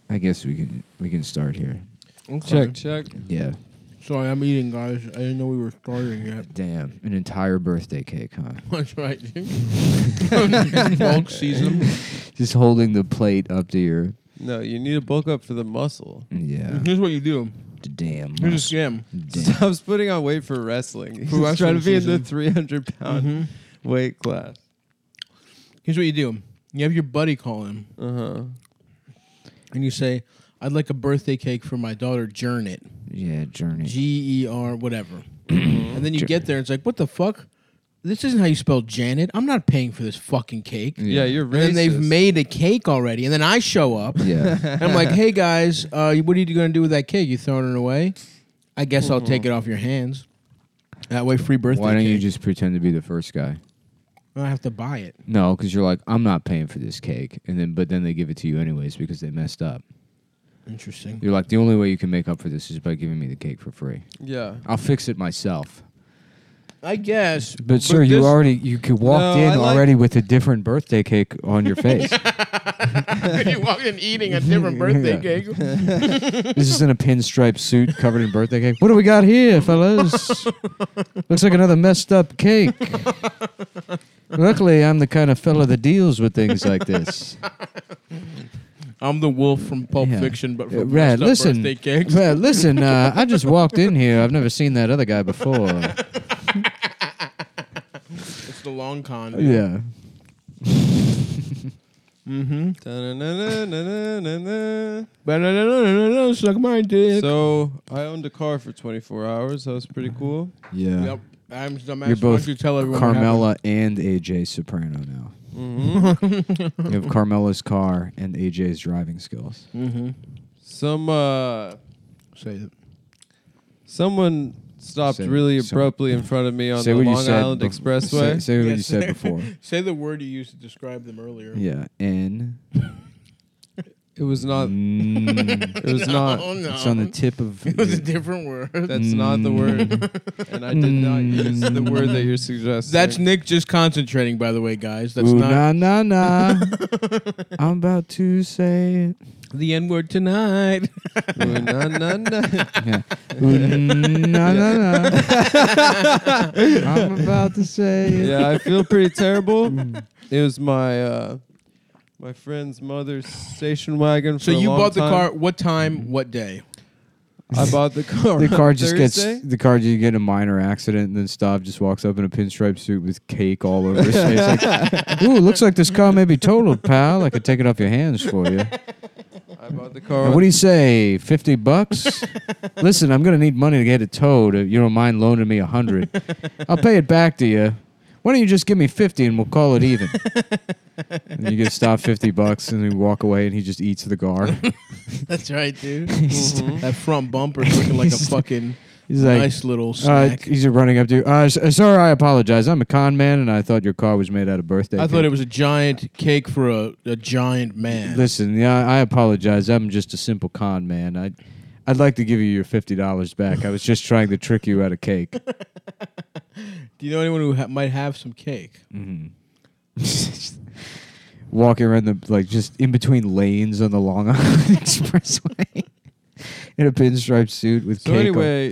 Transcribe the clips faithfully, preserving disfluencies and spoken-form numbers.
I guess we can we can start here. Okay. Check, check. Yeah. Sorry, I'm eating, guys. I didn't know we were starting yet. Damn, an entire birthday cake, huh? That's right. Bulk season. Just holding the plate up to your. No, you need to bulk up for the muscle. Yeah. Here's what you do. The damn. Here's a muscle. scam. Damn. Stop putting on weight for wrestling. He's wrestling trying to be in the season. three hundred pound Mhm. weight class. Here's what you do. You have your buddy call him, Uh huh. and you say, "I'd like a birthday cake for my daughter, Jernet. Yeah, journey. G E R, whatever." And then you get there, and it's like, "What the fuck? This isn't how you spell Janet. I'm not paying for this fucking cake." Yeah, you're And racist. then they've made a cake already, and then I show up, Yeah. and I'm like, "Hey guys, uh, what are you going to do with that cake? You throwing it away? I guess I'll take it off your hands. That way, free birthday Why don't cake. you just pretend to be the first guy? I have to buy it. No, because you're like, I'm not paying for this cake, and then but then they give it to you anyways because they messed up. Interesting. You're like, the only way you can make up for this is by giving me the cake for free. Yeah. I'll fix it myself. I guess. But, sir, you this- already you could walk No, in I like- already with a different birthday cake on your face. You walk in eating a different birthday Yeah. cake. This is in a pinstripe suit covered in birthday cake. What do we got here, fellas? Looks like another messed up cake. Luckily, I'm the kind of fella that deals with things like this. I'm the wolf from Pulp Yeah. Fiction, but Uh, for Rad, messed up listen. birthday cakes. Rad, listen, uh, I just walked in here. I've never seen that other guy before. It's the long con. Yeah. Mm-hmm. Da-na-na-na-na-na-na. But no, no, no, no, no, no, suck my dick. So I owned a car for twenty-four hours. That was pretty cool. Yeah. Yep. I'm dumbass. You're Why both don't you tell everyone what Carmela and A J Soprano now. Mm-hmm. You have Carmela's car and A J's driving skills. happened. Mm-hmm. Some uh, Say it. someone stopped Say- really some- abruptly in front of me on Say the what you Long said Island bef- Expressway. Say, say what Yes. you said before. Say the word you used to describe them earlier. Yeah. N. It was not. Mm. It was No, not. no. It's on the tip of. It was a different word. That's not the word, and I did not use the word that you're suggesting. That's Nick just concentrating, by the way, guys. That's Ooh, not nah, nah, nah. I'm about to say it. the N word tonight. Ooh, na, na, na. Yeah. Ooh, nah, nah, nah. I'm about to say it. Yeah, I feel pretty terrible. It was my uh, my friend's mother's station wagon. For So a you long bought the time. car. What time? What day? I bought the car. The car on just Thursday. gets the car. You get in a minor accident, and then Stav just walks up in a pinstripe suit with cake all over his face. Like, ooh, looks like this car may be totaled, pal. I could take it off your hands for you. I bought the car. Now, what do you say? Fifty bucks? Listen, I'm gonna need money to get it towed. If you don't mind loaning me a hundred, I'll pay it back to you. Why don't you just give me fifty and we'll call it even? And you get Stav fifty bucks, and you walk away, and he just eats the car. That's right, dude. Mhm. That front bumper's looking like a fucking He's like, nice little uh, snack. he's running up to you. Uh, s- sir, I apologize. I'm a con man, and I thought your car was made out of birthday I cake. thought it was a giant cake for a, a giant man. Listen, yeah, I apologize. I'm just a simple con man. I, I'd like to give you your fifty dollars back. I was just trying to trick you out of cake. Do you know anyone who ha- might have some cake? Mm-hmm. Walking around the like just in between lanes on the Long Island Expressway in a pinstripe suit with So cake. anyway,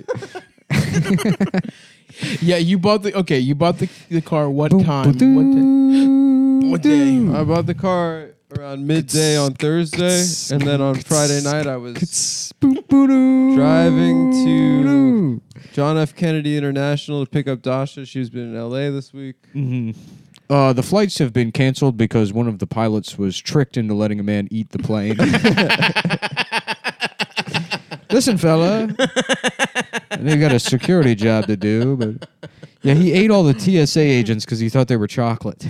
Yeah, you bought the okay. You bought the the car. What on, time? What day? What day? I bought the car around midday on Thursday, and then on Friday night I was driving to John F. Kennedy International to pick up Dasha. She's been in L A this week. Mm-hmm. Uh, the flights have been canceled because one of the pilots was tricked into letting a man eat the plane. Listen, fella, they got a security job to do, but yeah, he ate all the T S A agents because he thought they were chocolate.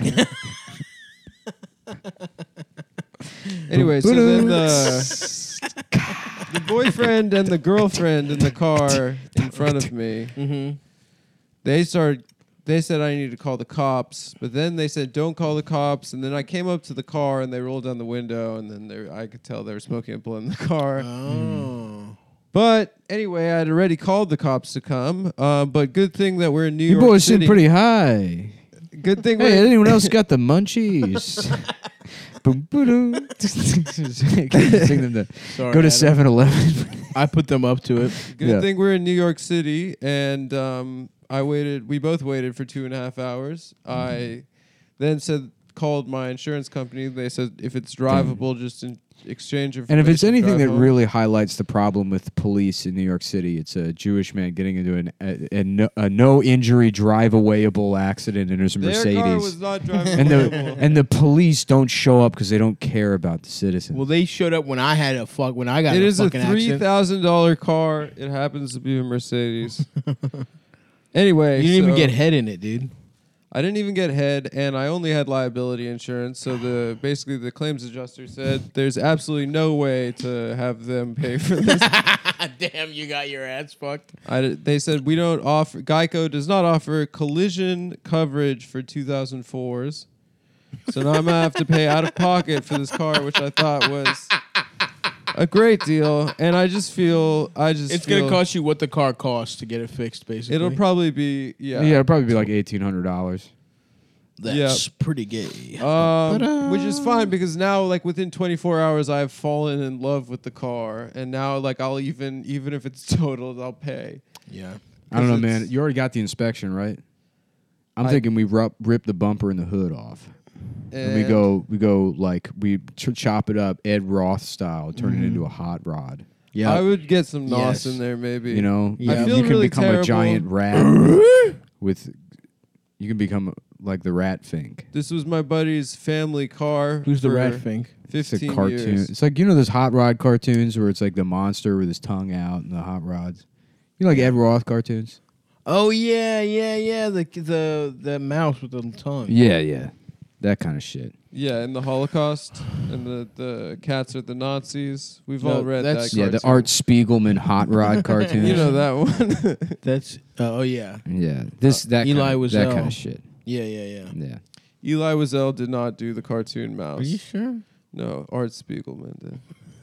Anyway, so then the, the boyfriend and the girlfriend in the car in front of me, Mm-hmm. they started. They said I needed to call the cops, but then they said don't call the cops. And then I came up to the car and they rolled down the window, and then they, I could tell they were smoking a blunt in the car. Oh. But anyway, I had already called the cops to come. Uh, but good thing that we're in New You York boys City. seem pretty high. Good thing Hey, we're anyone else got the munchies? boom, boom, sing them to Sorry, go to Adam. seven eleven. I put them up to it. Good Yeah. thing we're in New York City, and um, I waited. We both waited for two and a half hours. I then said, called my insurance company. They said if it's drivable, just in exchange of. And if it's anything that really highlights the problem with police in New York City, it's a Jewish man getting into an, a, a, no, a no injury drive awayable accident in his their Mercedes. car was not driving. and the and the police don't show up because they don't care about the citizens. Well, they showed up when I had a fuck when I got It in a is a fucking three accident. thousand dollar car. It happens to be a Mercedes. Anyway, You didn't even so- get head in it, dude. I didn't even get head, and I only had liability insurance. So the basically the claims adjuster said there's absolutely no way to have them pay for this. Damn, you got your ass fucked. I d they said we don't offer. Geico does not offer collision coverage for two thousand fours. So now I'm gonna have to pay out of pocket for this car, which I thought was a great deal. And I just feel I just It's feel gonna cost you what the car costs to get it fixed, basically. It'll probably be yeah. yeah, it'll probably be like eighteen hundred dollars. That's pretty gay. Um, which is fine because now, like within twenty-four hours, I've fallen in love with the car, and now, like, I'll even even if it's totaled, I'll pay. Yeah. I don't know, it's- man. You already got the inspection, right? I'm I- thinking we ru- rip the bumper and the hood off, and, we And- go we go like we ch- chop it up Ed Roth style, turn Mm-hmm. it into a hot rod. Yeah. I would get some nos Yes. in there, maybe. You know, Yeah. I you feel can really become terrible. a giant rat with, with. You can become like the rat fink. This was my buddy's family car. Who's the for rat fink? It's a Fifteen cartoon. years. It's like you know those hot rod cartoons where it's like the monster with his tongue out and the hot rods. You like Ed Roth cartoons? Oh yeah, yeah, yeah. The the the mouse with the tongue. Yeah, yeah, that kind of shit. Yeah, and the Holocaust, and the, the cats are the Nazis. We've No, all read that's- that. Yeah, the cartoon. Art Spiegelman hot rod cartoon. You know that one. That's uh, oh yeah, Yeah, this that Eli kinda, was that L. kind of shit. yeah, yeah, yeah. Yeah, Eli Wiesel did not do the cartoon mouse. Are you sure? No, Art Spiegelman did.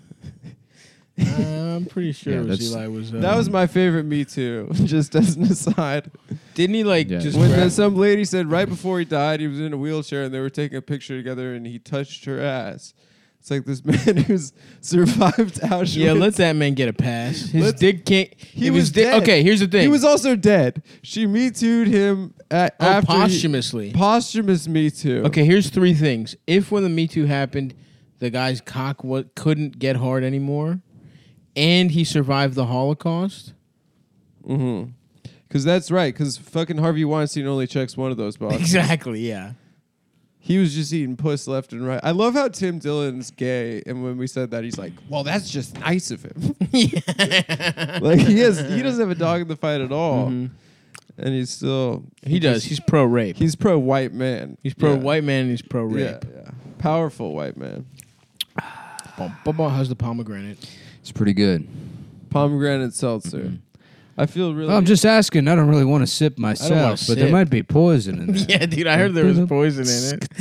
uh, I'm pretty sure Yeah, it was that's- Eli was. Uh, That was my favorite Me Too, just as an aside. Didn't he like Yeah. just When grab- the, some lady said right before he died, he was in a wheelchair and they were taking a picture together and he touched her ass. It's like this man who's survived Auschwitz. Yeah, let that man get a pass. His Let's- dick can't. He it was di- dead. Okay, here's the thing. He was also dead. She Me Too'd him at, oh, after he- posthumously. posthumous Me Too. Okay, here's three things. If when the Me Too happened, the guy's cock wa- couldn't get hard anymore, and he survived the Holocaust. Mm-hmm. Because that's right. Because fucking Harvey Weinstein only checks one of those boxes. Exactly. Yeah. He was just eating puss left and right. I love how Tim Dillon's gay, and when we said that, he's like, "Well, that's just nice of him." Like he has, he doesn't have a dog in the fight at all, Mhm. and he's still He does. just- He's pro rape. he's pro white man. He's pro Yeah. white man and he's pro Yeah, rape. yeah, powerful white man. Bum, bum, bum. How's the pomegranate? it's pretty good. Pomegranate seltzer. Mm-hmm. I feel really. Well, I'm just asking. I don't really want to sip myself, but there sip. might be poison in there. Yeah, dude. I heard there was poison in it.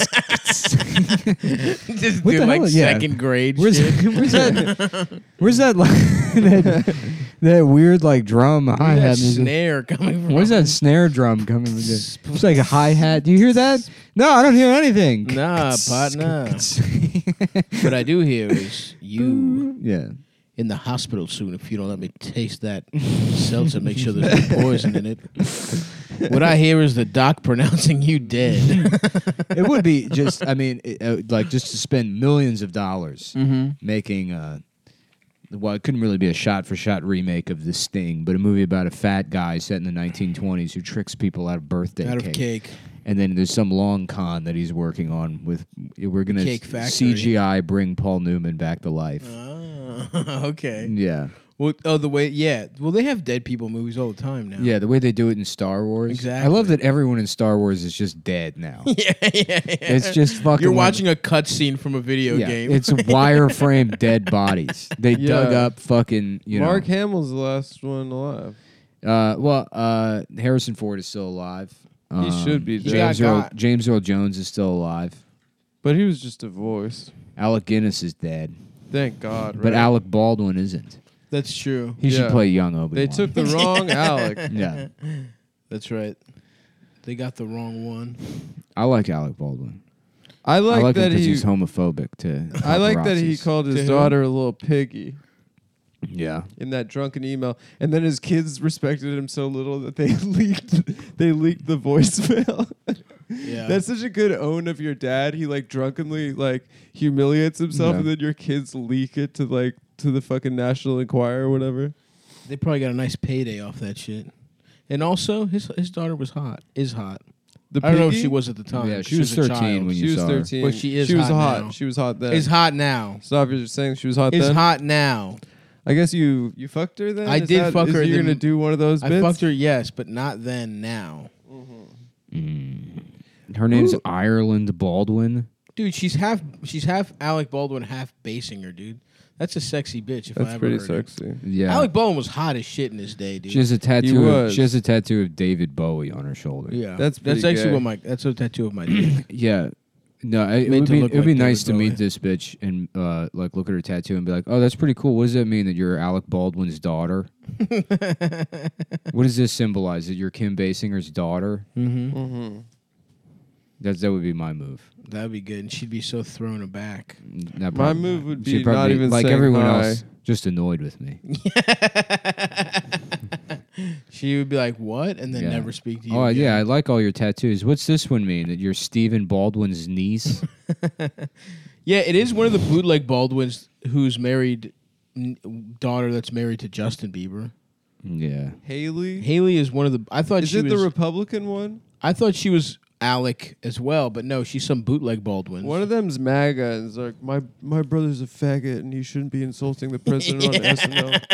Just What do the like hell? Yeah. second grade Where's, shit. where's that? Where's that? Like, that, that weird like drum hi Where's that hat music? snare coming from? Where's that snare drum coming from? It's like a hi hat. Do you hear that? No, I don't hear anything. Nah, partner. What I do hear is you Yeah. in the hospital soon if you don't let me taste that seltzer. Make sure there's no poison in it. What I hear is the doc pronouncing you dead. It would be just. I mean, it, uh, like just to spend millions of dollars Mm-hmm. making. Uh, well, it couldn't really be a shot-for-shot remake of The Sting, but a movie about a fat guy set in the nineteen twenties who tricks people out of birthday Out cake. of cake. And then there's some long con that he's working on with. We're gonna Cake Factory. C G I bring Paul Newman back to life. Oh, okay. Yeah, Well, oh, the way, yeah. Well, they have dead people movies all the time now. yeah. The way they do it in Star Wars. Exactly. I love that everyone in Star Wars is just dead now. yeah, yeah, yeah. It's just fucking. You're like- watching a cutscene from a video yeah, game. It's wireframe dead bodies. They dug Yeah. up fucking. You Mark know. Hamill's the last one alive. Uh, well, uh, Harrison Ford is still alive. He should be dead. James Yeah, Earl, God. James Earl Jones is still alive. But he was just a voice. Alec Guinness is dead, Thank God. but right? Alec Baldwin isn't. That's true. He should Yeah. play young Obi-Wan. They took the wrong Alec. Yeah, That's right. They got the wrong one. I like Alec Baldwin. I like, I like that him 'cause he. he's homophobic to. I like that he paparazzis. called his To who? daughter a little piggy Yeah. in that drunken email, and then his kids respected him so little that they leaked. They leaked the voicemail. Yeah. That's such a good own of your dad. He like drunkenly like humiliates himself, Yeah. and then your kids leak it to like to the fucking National Enquirer or whatever. They probably got a nice payday off that shit. And also, his his daughter was hot. Is hot. The I don't know if piggy? she was at the time. Yeah, she was a thirteen child. when you She was saw her. thirteen. But she is She was hot hot. now. She was hot then. Is hot now. Stop! You're saying she was hot Is then. hot now. I guess you you fucked her then. I Is did that- fuck is her, You're then- gonna do one of those I bits. fucked her, yes, but not then. Now, Mm. Her name's Ireland Baldwin. dude, she's half she's half Alec Baldwin, half Basinger, dude. That's a sexy bitch. If I That's ever pretty heard it. sexy. Yeah. Alec Baldwin was hot as shit in his day, dude. She has a tattoo. Of, was. she has a tattoo of David Bowie on her shoulder. yeah, That's that's pretty actually gay. what my that's a tattoo of my dick. Yeah. No, it, it Made would to be, look it would be like nice David to meet Bowie. this bitch and uh, like look at her tattoo and be like, oh, that's pretty cool. What does that mean that you're Alec Baldwin's daughter? What does this symbolize? That you're Kim Basinger's daughter? Mm-hmm. Mm-hmm. That's that would be my move. That'd be good, and she'd be so thrown aback. That My prob- move would she'd be probably not even like saying everyone hi. else, just annoyed with me. She would be like, "What?" and then Yeah. never speak to you. Oh again. yeah, I like all your tattoos. What's this one mean? That you're Stephen Baldwin's niece? Yeah, it is one of the bootleg Baldwins who's married, n- daughter that's married to Justin Bieber. Yeah. Haley. Haley is one of the. I thought Is she it was. the Republican one? I thought she was Alec as well, but no, she's some bootleg Baldwin. One of them's MAGA and is like, my my brother's a faggot and he shouldn't be insulting the president on S N L.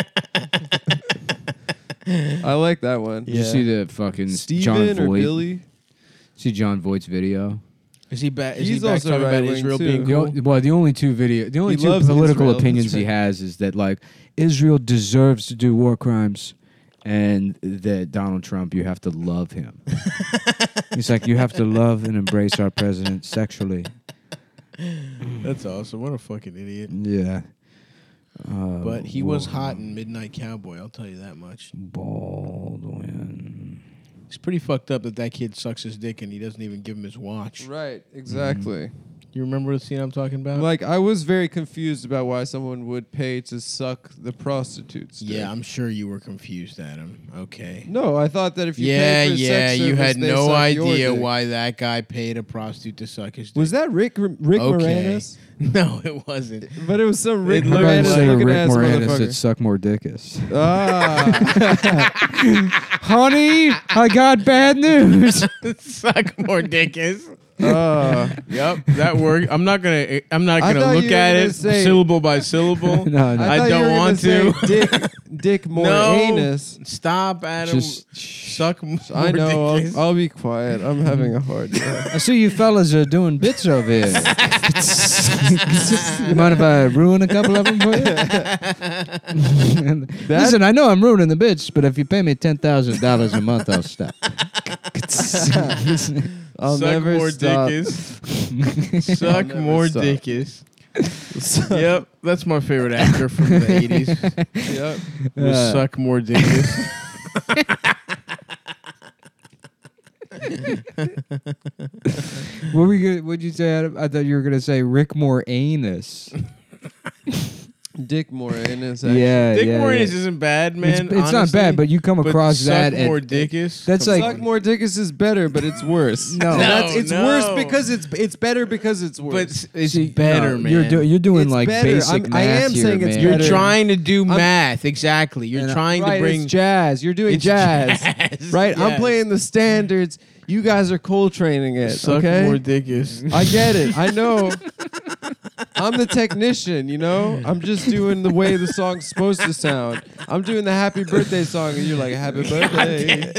I like that one. Did you see the fucking John Steven or Voight? Billy? See John Voight's video? Is he back? Is He's he back also talking about right-wing, Israel too. being The cool? o- well, the only two video, the only He two loves political Israel, opinions that's he right. has is that like Israel deserves to do war crimes, and that Donald Trump, you have to love him. He's like, you have to love and embrace our president sexually. That's awesome. What a fucking idiot. Yeah. Uh, But he was whoa. hot in Midnight Cowboy. I'll tell you that much. Baldwin. It's pretty fucked up that that kid sucks his dick and he doesn't even give him his watch. Right, exactly. You remember the scene I'm talking about? Like, I was very confused about why someone would pay to suck the prostitutes. dick. Yeah, I'm sure you were confused, Adam. Okay. No, I thought that if you Yeah, paid for a yeah, sex you service, had they no suck your idea dick. why that guy paid a prostitute to suck his dick. Was that Rick Rick Okay. Moranis? No, it wasn't. But it was some Rick It looked I'd Moranis say like- looking Rick ass Moranis at motherfucker. Suck More Dickus. Ah, Honey, I got bad news. Suck more dickus. ah. Yep, that worked. I'm not gonna. I'm not I gonna thought look you were at gonna it say- syllable by syllable. no, no. I thought don't you were gonna want say to. Dick, Dick more No. anus. Stop, Adam. Just suck more I know. dickus. I'll, I'll be quiet. I'm having a hard time. I see you fellas are doing bits over here. You mind if I ruin a couple of them for you? Listen, I know I'm ruining the bits, but if you pay me ten thousand dollars a month, I'll stop. I'll Suck never more stop. dickus. Suck never more stop. dickus. Yep, that's my favorite actor from the eighties. Yep. Was Uh, suck more dickus. What were you? Gonna, what'd you say? Adam? I thought you were gonna say Rick Moranis. Dick more anus. Yeah, Dick yeah, Moranis yeah. isn't bad, It's, man. it's not honestly, bad, but you come but across suck that. and- more dickus. That's Come like- on. Suck more dickus is better, but it's worse. No. And that's, No, it's no. worse because it's it's better because it's worse. But it's See, better, no, man. You're, do, you're doing It's like better. basic I'm- I math am here, saying it's man. You're better. trying to do I'm- math, exactly. You're And, uh, trying right, to bring it's jazz. You're doing It's jazz, jazz, right? I'm yes. playing the standards. You guys are Coltraneing it. suck okay, more dickus. I get it. I know. I'm the technician, you know? I'm just doing the way the song's supposed to sound. I'm doing the happy birthday song, and you're like, happy birthday.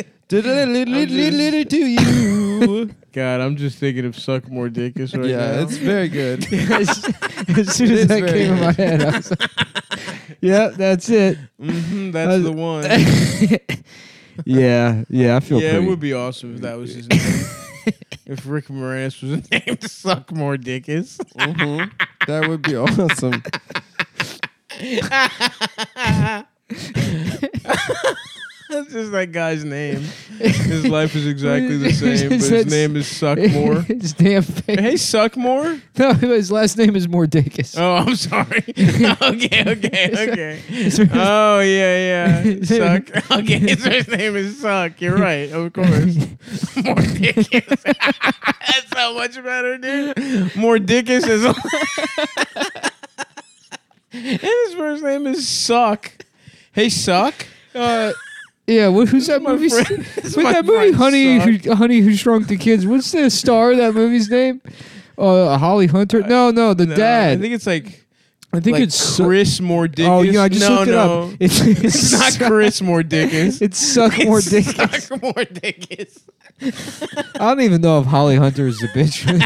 To you. God, I'm just thinking of suck more dickus right Yeah, now. it's very good. As soon as It's that very came in my head, I was like, "Yeah, that's it." Mhm, that's Uh, the one. Yeah, yeah, I feel Yeah, pretty. it would be awesome if that was his name. If Rick Moranis was named Suck More Dickus. Mhm. That would be awesome. That's just that guy's name. His life is exactly the same, but his It's- name is Suckmore. His damn face. Hey, Suckmore? No, his last name is Mordicus. Oh, I'm sorry. okay, okay, okay. Oh, yeah, yeah. Suck. Okay, his first name is Suck. You're right, of course. Mordicus. That's so much better, dude. Mordicus is... And his first name is Suck. Hey, Suck? Uh, yeah, what, who's that My movie? friend- What's this is my that movie, friend Honey, Suck. who, Honey Who Shrunk the Kids? What's the star of that movie's name? Uh, Holly Hunter? No, no, the No, dad. I think it's like... I think like it's Su- Chris Mordicus. Oh, yeah, I just no, looked it no. up. It's, It's not Chris Mordicus. It's Suck Mordicus. Suck Mordicus. I don't even know if Holly Hunter is the bitch for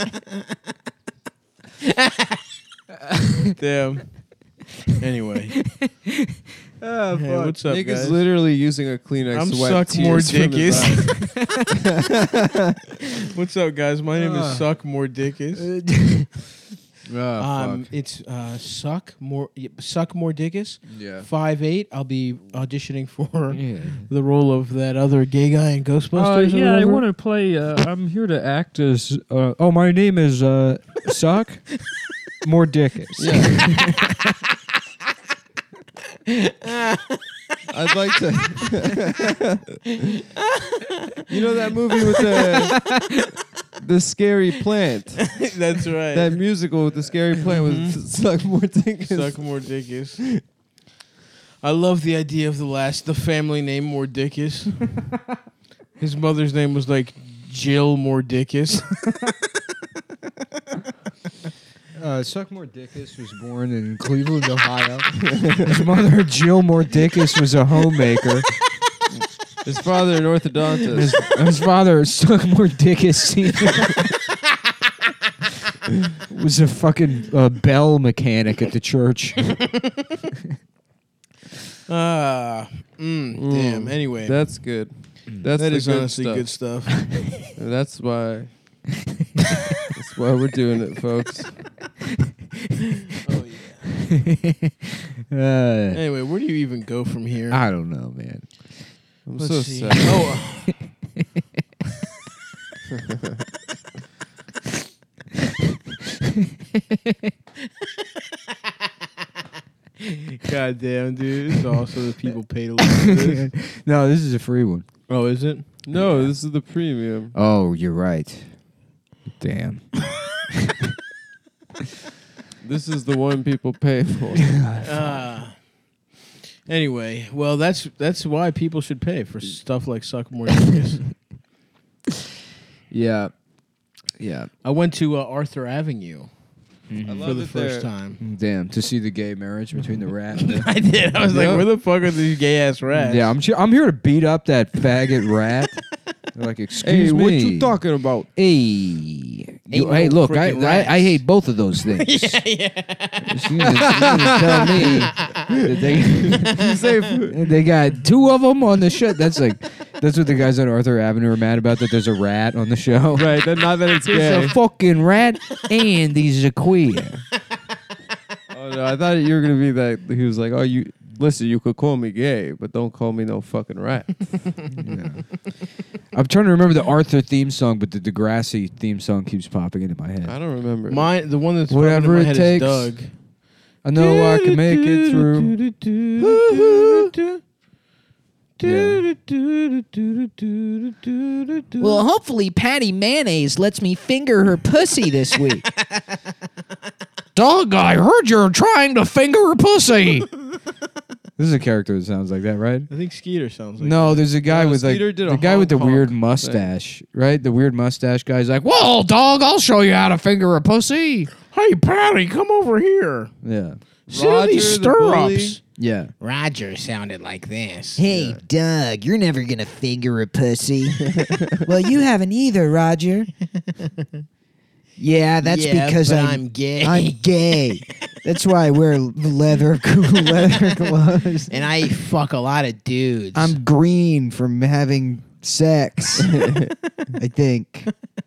that. Damn. Anyway. Oh, Hey, what's up, Nick guys? is literally using a Kleenex I'm to wipe Suck tears from his Mordicus. eyes. What's up, guys? My name Uh. is Suck Mordicus. oh, Um, fuck. it's uh, Suck More yeah, Suck Mordicus. Yeah. Five eight. I'll be auditioning for Yeah. the role of that other gay guy in Uh, Ghostbusters. or yeah, I whatever. want to play. Uh, I'm here to act as. Uh, oh, my name is uh, Suck Mordicus. I'd like to. You know that movie with the the scary plant? That's right. That musical with the scary plant Mhm. with Suck Mordicus. Suck Mordicus. I love the idea of the last, the family name Mordicus. His mother's name was like Jill Mordicus. Uh, Suck Mordicus was born in Cleveland, Ohio. His mother, Jill Mordicus, was a homemaker. His father, an orthodontist. His, his father, Suck Mordicus Senior was a fucking uh, bell mechanic at the church. Ah, mm, Mm, damn. Anyway, That's good. That's that the is good honestly stuff. good stuff. And that's why. That's why we're doing it, folks. Oh yeah. uh, Anyway, where do you even go from here? I don't know, man. I'm Let's so see. sad. Oh. God damn, dude. This is also the people pay to listen to this. No, this is a free one. Oh, is it? No, this is the premium. Oh, you're right. Damn. This is the one people pay for. Uh, anyway, well, that's that's why people should pay for stuff like Suck Mordicus. Yeah. Yeah. I went to uh, Arthur Avenue I for love the it first there. time. Damn. To see the gay marriage between the rat and the. I did. I was like, Yep. where the fuck are these gay ass rats? Yeah, I'm, I'm here to beat up that faggot rat. They're like, excuse Hey, me. what you talking about? Hey, you- Ain't hey, no look, I, freaking I I rats. hate both of those things. yeah, yeah. You gonna- you gonna tell me that they, Say- they got two of them on the show. That's like, that's what the guys on Arthur Avenue are mad about. That there's a rat on the show. right, then not that it's There's gay. a fucking rat and he's a queer. Oh, no, I thought you were gonna be that. He was like, "Oh, you listen, you could call me gay, but don't call me no fucking rat." Yeah. I'm trying to remember the Arthur theme song, but the Degrassi theme song keeps popping into my head. I don't remember. Mine, the one that's Whatever popping in my it head takes. is Doug. I know I can make it through. Well, hopefully Patty Mayonnaise lets me finger her pussy this week. Doug, I heard you're trying to finger a pussy. This is a character that sounds like that, right? I think Skeeter sounds like No, there's a guy No, with like Skeeter did a the guy with the honk weird honk mustache, right? The weird mustache guy's like, "Whoa, dog! I'll show you how to finger a pussy." Hey, Patty, come over here. Yeah, Sit in these Roger the bully. stirrups. yeah. Roger sounded like this. Hey, Doug, you're never going to finger a pussy. Well, you haven't either, Roger. Yeah, that's Yeah, because but I'm, I'm gay. I'm gay. That's why I wear leather leather gloves. And I fuck a lot of dudes. I'm green from having sex. I think.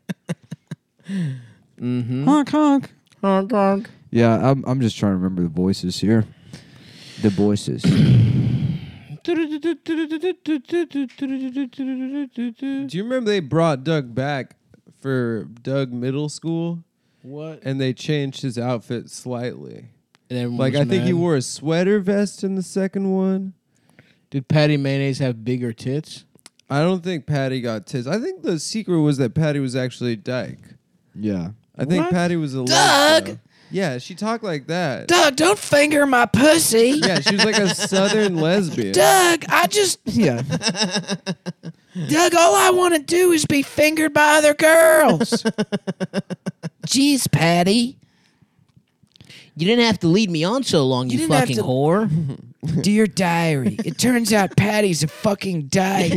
mm-hmm. Honk honk. Honk, honk. Yeah, I'm I'm just trying to remember the voices here. The voices. Do you remember they brought Doug back for Doug Middle School? What? And they changed his outfit slightly. And everyone Like was I think he mad? wore a sweater vest in the second one. Did Patty Mayonnaise have bigger tits? I don't think Patty got tits. I think the secret was that Patty was actually dyke. Yeah. I think What? Patty was a Doug! lesbo. Yeah, she talked like that. Doug, don't finger my pussy. Yeah, she was like a southern lesbian. Doug, I just, Yeah. Doug, all I want to do is be fingered by other girls. Jeez, Patty. You didn't have to lead me on so long, You you, didn't have fucking to- whore. Dear diary, it turns out Patty's a fucking dyke.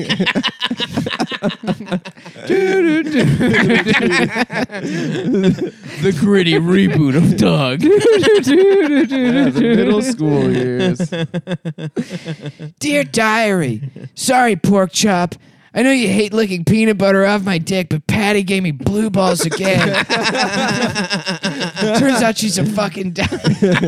The gritty reboot of Doug. Yeah, the middle school years. Dear diary, sorry, pork chop. I know you hate licking peanut butter off my dick, but Patty gave me blue balls again. Turns out she's a fucking dyke.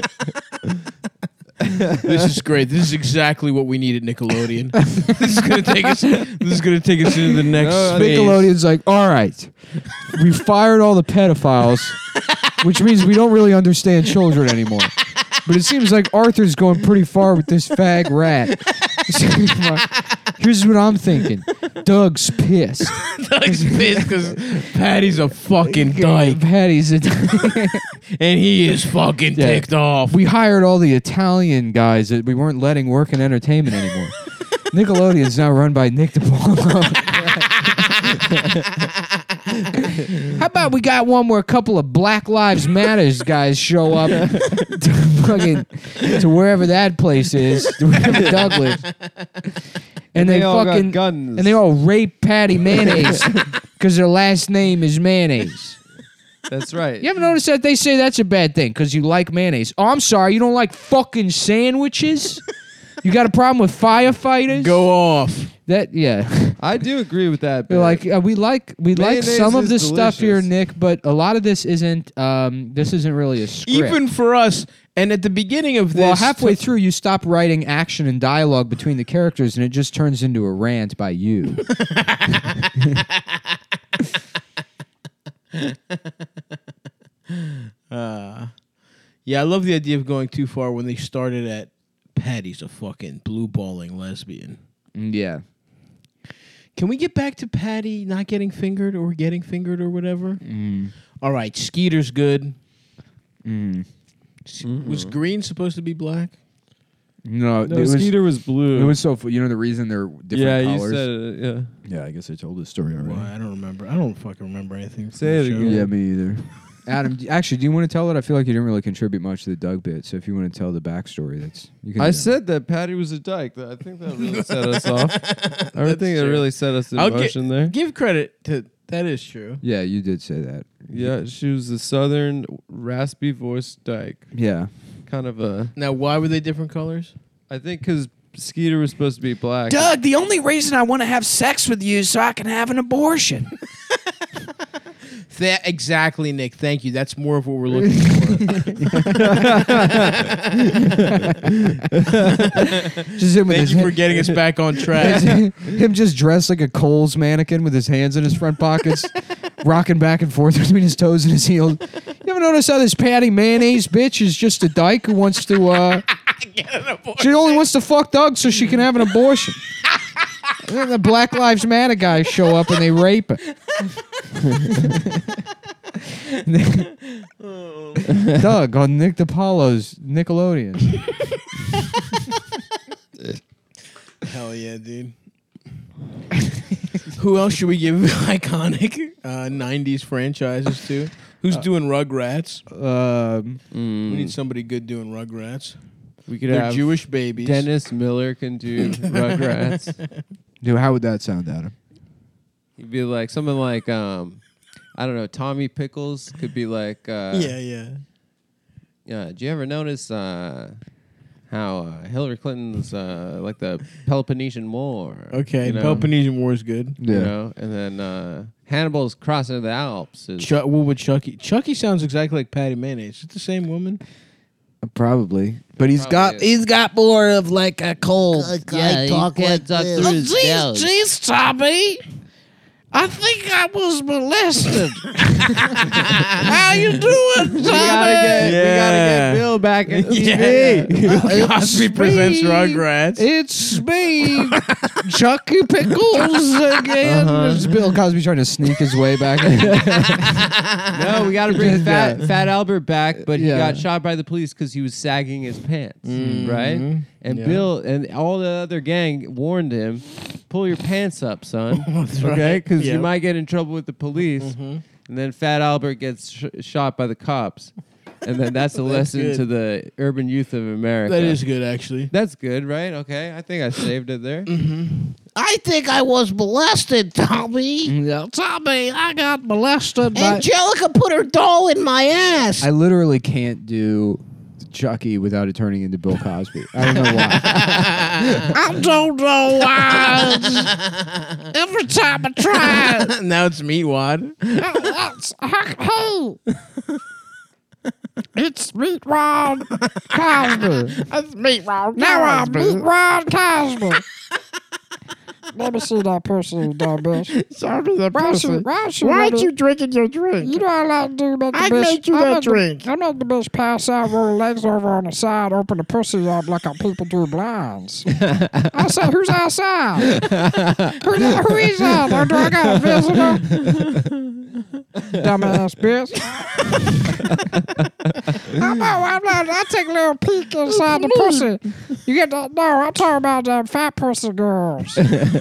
This is great. This is exactly what we need at Nickelodeon. This is gonna take us. This is gonna take us into the next No, phase. Nickelodeon's like, all right, we fired all the pedophiles, which means we don't really understand children anymore. But it seems like Arthur's going pretty far with this fag rat. Here's what I'm thinking. Doug's pissed. Doug's pissed because Patty's a fucking dyke, Patty's a and he is fucking Yeah. ticked off. We hired all the Italian guys that we weren't letting work in entertainment anymore. Nickelodeon's now run by Nick DiPaolo. How about we got one where a couple of Black Lives Matters guys show up to fucking to wherever that place is, to wherever Doug lives, and they, They all fucking got guns. and they all rape Patty Mayonnaise because their last name is Mayonnaise. That's right. You ever notice that they say that's a bad thing because you like mayonnaise? Oh, I'm sorry, you don't like fucking sandwiches? You got a problem with firefighters? Go off. That yeah. I do agree with that. They're bit. like uh, we like we like Mayonnaise some of is this stuff here, delicious. Nick, but a lot of this isn't. Um, this isn't really a script. Even for us, and at the beginning of this, well, halfway through, you stop writing action and dialogue between the characters, and it just turns into a rant by you. Uh, yeah, I love the idea of going too far when they started at Patty's a fucking blue balling lesbian. Yeah. Can we get back to Patty not getting fingered or getting fingered or whatever? Mm. All right, Skeeter's good. Mm. S- Was green supposed to be black? No, no, it was. Skeeter was blue. It was so. fu- You know the reason they're different yeah, colors. you said it. Yeah. Yeah, I guess I told this story already. Well, I don't remember. I don't fucking remember anything. from Say the it show. again. Yeah, me either. Adam, d- actually, do you want to tell it? I feel like you didn't really contribute much to the Doug bit. So if you want to tell the backstory, that's you can. I do that. said that Patty was a dyke. I think that really set us off. I think it true. really set us in I'll gi- motion there. Give credit to that is true. Yeah, you did say that. Yeah, she was a southern, raspy voiced dyke. Yeah. Kind of a. Now, why were they different colors? I think because Skeeter was supposed to be black. Doug, the only reason I want to have sex with you is so I can have an abortion. That exactly, Nick. Thank you. That's more of what we're looking for. Just him with Thank his you ha- for getting us back on track. him just dressed like a Kohl's mannequin with his hands in his front pockets, rocking back and forth between his toes and his heels. You ever notice how this Patty Mayonnaise bitch is just a dyke who wants to, uh... She only wants to fuck Doug so she can have an abortion. And then the Black Lives Matter guys show up and they rape her. Doug on Nick DiPaolo's Nickelodeon. Hell yeah, dude. Who else should we give iconic uh, nineties franchises to? Who's doing Rugrats? Um, We need somebody good doing Rugrats. We could They're have Jewish babies. Dennis Miller can do Rugrats. dude, how would that sound, Adam? He'd be like something like um, I don't know. Tommy Pickles could be like. Uh, Yeah, yeah. Yeah. Did you ever notice uh, how uh, Hillary Clinton's uh, like the Peloponnesian War? Okay, you know? Peloponnesian War is good. You know, and then uh, Hannibal's crossing the Alps. Is, Ch- what would Chucky? Chucky sounds exactly like Patty Mayonnaise. Is it the same woman? Probably. But he's got Probably he's got more of like a cold. Yeah, you talk can't like talk this. through Oh, his geez, nose. geez, Tommy. I think I was molested. How you doing, Tommy? We gotta get, we gotta Yeah. get Bill back in T V. Yeah. Cosby presents me. Rugrats. It's me, Chucky Pickles again. Uh-huh. It's Bill Cosby trying to sneak his way back. No, we got to bring Fat, Fat Albert back, but he Yeah. got shot by the police because he was sagging his pants, Mhm. right? And Yeah. Bill and all the other gang warned him, pull your pants up, son. That's Okay? right. Because you Yep. might get in trouble with the police. Mhm. And then Fat Albert gets sh- shot by the cops. And then that's a That's lesson good. to the urban youth of America. That is good, actually. That's good, right? Okay. I think I saved it there. I think I was molested, Tommy. Yeah, Tommy, I got molested. By Angelica put her doll in my ass. I literally can't do Chucky without it turning into Bill Cosby. I don't know why. I don't know why. Every time I try, Now it's Meatwad. it's, hey, it's Meatwad Cosby. It's Meatwad. Now I'm Meatwad Cosby. Let me see that pussy, you dumb bitch. Show me the pussy. Why, why aren't you drinking your drink? You know what I like to do? Make the I bitch, made you I that make the- drink. I make the bitch pass out, roll her legs over on the side, open the pussy up like I'm people do blinds. I say, who's outside? who, who is out? Or do I got a visitor? Dumbass bitch. I'm not, I'm not, I take a little peek inside the pussy. You get that? No, I'm talking about them fat pussy girls.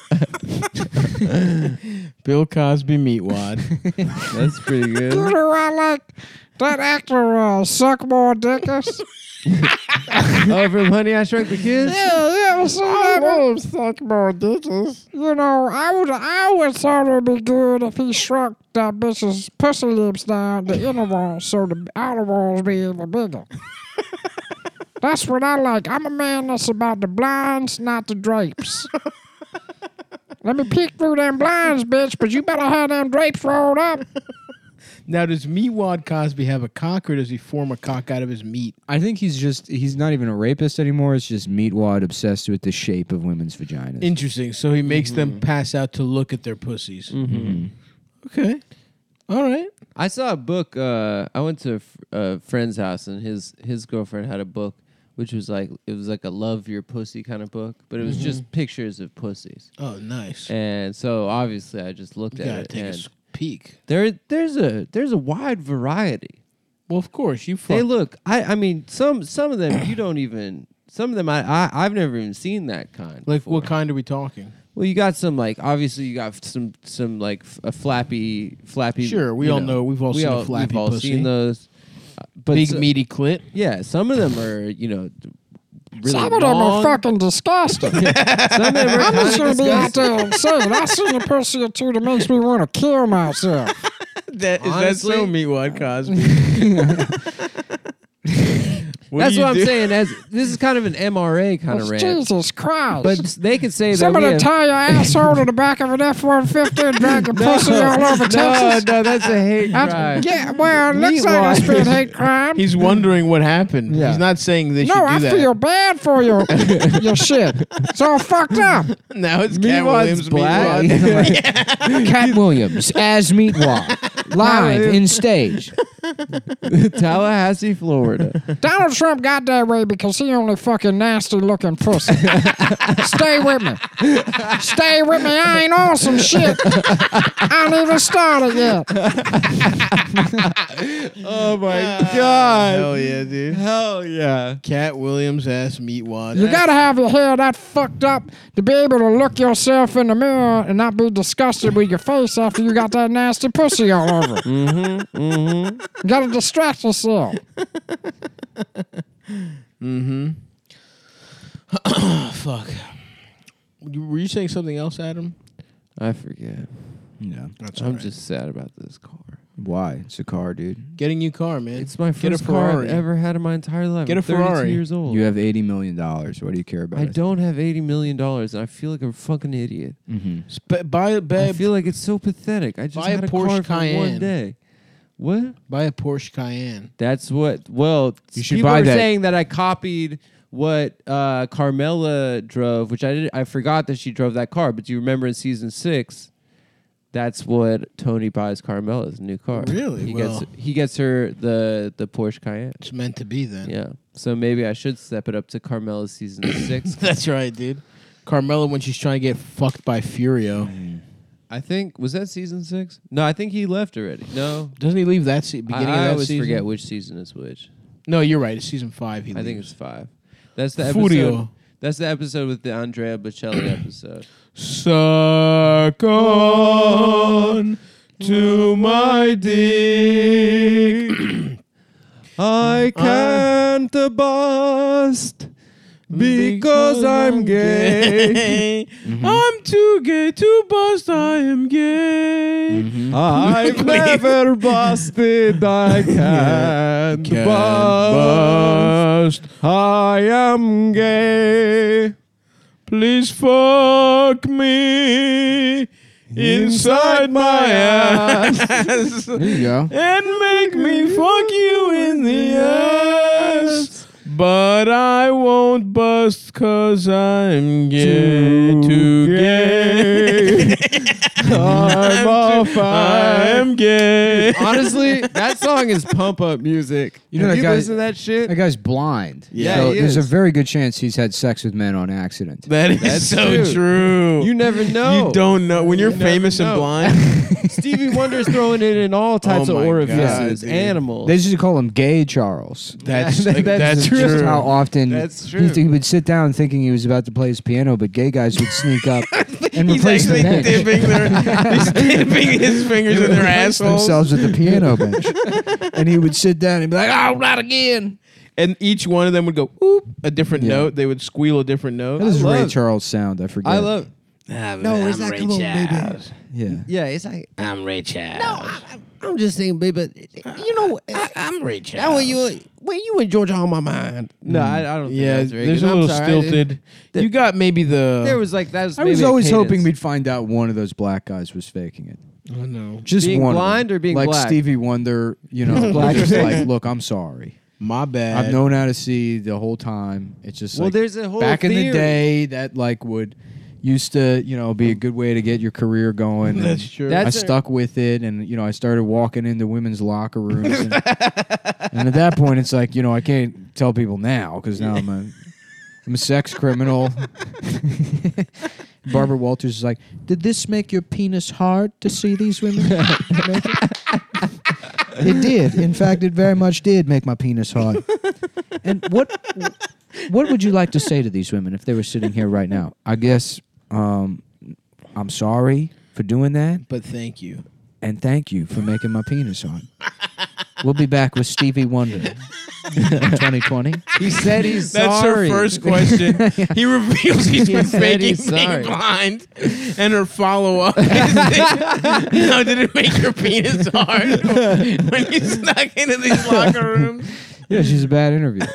Bill Cosby Meatwad. That's pretty You good. know I like that actor, uh, Suckmore Dickus. Oh, from Honey, I Shrunk the Kids? Yeah, yeah, well, so I that, love Suckmore Dickus. you know, I would, I would thought it'd be good if he shrunk that bitch's pussy lips down the inner walls so the outer walls be even bigger. That's what I like. I'm a man that's about the blinds, not the drapes. Let me peek through them blinds, bitch, but you better have them drapes rolled up. Now, does Meatwad Cosby have a cock, or does he form a cock out of his meat? I think he's just, he's not even a rapist anymore. It's just Meatwad obsessed with the shape of women's vaginas. Interesting. So he makes them pass out to look at their pussies. Mhm. Okay. All right. I saw a book. Uh, I went to a, f- a friend's house, and his his girlfriend had a book, which was like it was like a love your pussy kind of book, but it was just pictures of pussies. Oh, nice. And so obviously, I just looked You at gotta it, take a and s- peek. there there's a there's a wide variety. Well, of course. You They fuck. look. I I mean, some some of them you don't even. Some of them I, I I've never even seen that kind. Like, what before. kind are we talking? Well, you got some like obviously you got some some like f- a flappy flappy. Sure, we you all know- we've all we seen a all, flappy We've all pussy. seen those. Uh, But Big so- meaty clit. Yeah, some of them are you know d- really Some of them are long. fucking disgusting. Some of them are I'm just kinda gonna be out disgusting. there and say it. I seen a pussy or two that makes me want to kill myself. That, is Honestly- that so, Meatwad Cosby? What That's do you what I'm do? saying. As this is kind of an M R A kind of rant, Jesus Christ. but they could say that we Somebody have, tie your asshole to the back of an F one fifty and drag your pussy all over no, Texas. no, that's a hate That's- crime. yeah, well, it looks like Meatwad. it's been hate crime. He's wondering what happened. Yeah. He's not saying they no, should do I that. feel bad for your your shit. It's all fucked up. Now it's Cat Meatwad's Williams. black. Meatwad. Cat Williams as Meatwad, live in stage. Tallahassee, Florida. Donald Trump got that way because he only fucking nasty looking pussy. Stay with me. Stay with me. I ain't on some shit. I ain't even started yet. Oh my god! Hell yeah, dude. Hell yeah! Cat Williams ass Meatwad. You gotta have your hair that fucked up to be able to look yourself in the mirror and not be disgusted with your face after you got that nasty pussy all over. Mm-hmm. Mm-hmm. You gotta distract yourself. Mm-hmm. Fuck. You- Were you saying something else, Adam? I forget. Yeah. That's I'm just sad about this car. Why? It's a car, dude. Getting you car, man. It's my Get a first car I've Ferrari. ever had in my entire life. Get a I'm thirty-two Ferrari. years old. You have eighty million dollars. What do you care about? I it? don't have eighty million dollars, and I feel like a fucking idiot. Mm-hmm. Sp- buy, I buy, feel like it's so pathetic. I just buy a had a, Porsche car for Cayenne. one day. What? Buy a Porsche Cayenne. That's what. Well, You should people buy are that. saying that I copied what uh, Carmela drove, which I did. I forgot that she drove that car. But do you remember in season six? That's what Tony buys Carmela's new car. Really? He Well- gets he gets her the the Porsche Cayenne. It's meant to be then. Yeah. So maybe I should step it up to Carmela's season six. That's right, dude. Carmela when she's trying to get fucked by Furio. I think was that season six? No, I think he left already. No, Doesn't he leave that se- I, beginning I of that always season? forget which season is which. No, you're right. It's season five. He I think leaves. it's five. That's the episode. Furio. That's the episode with the Andrea Bocelli episode. Suck on to my dick. I can't bust because I'm gay. I'm too gay to bust. I am gay. I've never busted. I can't Can't bust. I am gay. Please fuck me inside my ass There you go. and make me fuck you in the ass. But I won't bust cause I'm gay. Too Too gay. gay. I'm a fan. I'm gay. Honestly, that song is pump up music. You know Have that you guy- listen to that shit? That guy's blind. Yeah, so he there's is. a very good chance he's had sex with men on accident. That is That's so true. true. You never know. You don't know. When you're You never famous and know. blind, Stevie Wonder's throwing it in all types Oh of my orifices. God, dude. Animals. They used to call him Gay Charles. that's, That's that's, true. Just true. how often That's he, true. he would sit down thinking he was about to play his piano, but gay guys would sneak up and He's replace the actually bench. dipping, their, he's dipping his fingers in their Replace assholes. themselves at the piano bench, and he would sit down and be like, "Oh, not again." And each one of them would go, oop, a different Yeah. note. They would squeal a different note. That is I Ray love- Charles sound. I forget. I love. no, it's not. Come on, baby. Yeah. Yeah, it's like I'm Ray Charles. no. I, I'm just saying, baby. But you know, I, I'm Ray Charles. that way you, when you and Georgia on my mind. No, I, I don't. Think Yeah, that's very there's good. a I'm little sorry. stilted. the- you got maybe the. There was like that was. I was maybe a always hoping cadence. we'd find out one of those black guys was faking it. Oh, no. Just Being one. of them. blind or being like black? Stevie Wonder, you know, black is like, look, I'm sorry. My bad. I've known how to see the whole time. It's just Well, like there's a whole back in the theory. day that like would used to, you know, be a good way to get your career going. and That's true. That's I a- stuck with it, and you know, I started walking into women's locker rooms, and, and at that point, it's like, you know, I can't tell people now because now I'm a, I'm a sex criminal. Barbara Walters is like, did this make your penis hard to see these women? Make it? It did. In fact, it very much did make my penis hard. And what what would you like to say to these women if they were sitting here right now? I guess um, I'm sorry for doing that, But thank you. and thank you for making my penis hard. We'll be back with Stevie Wonder in twenty twenty. He said he's That's sorry. her first question. He reveals he's been said faking he's being sorry. blind. And her follow up is, no, did it make your penis hard when you snuck into these locker rooms? Yeah, she's a bad interview.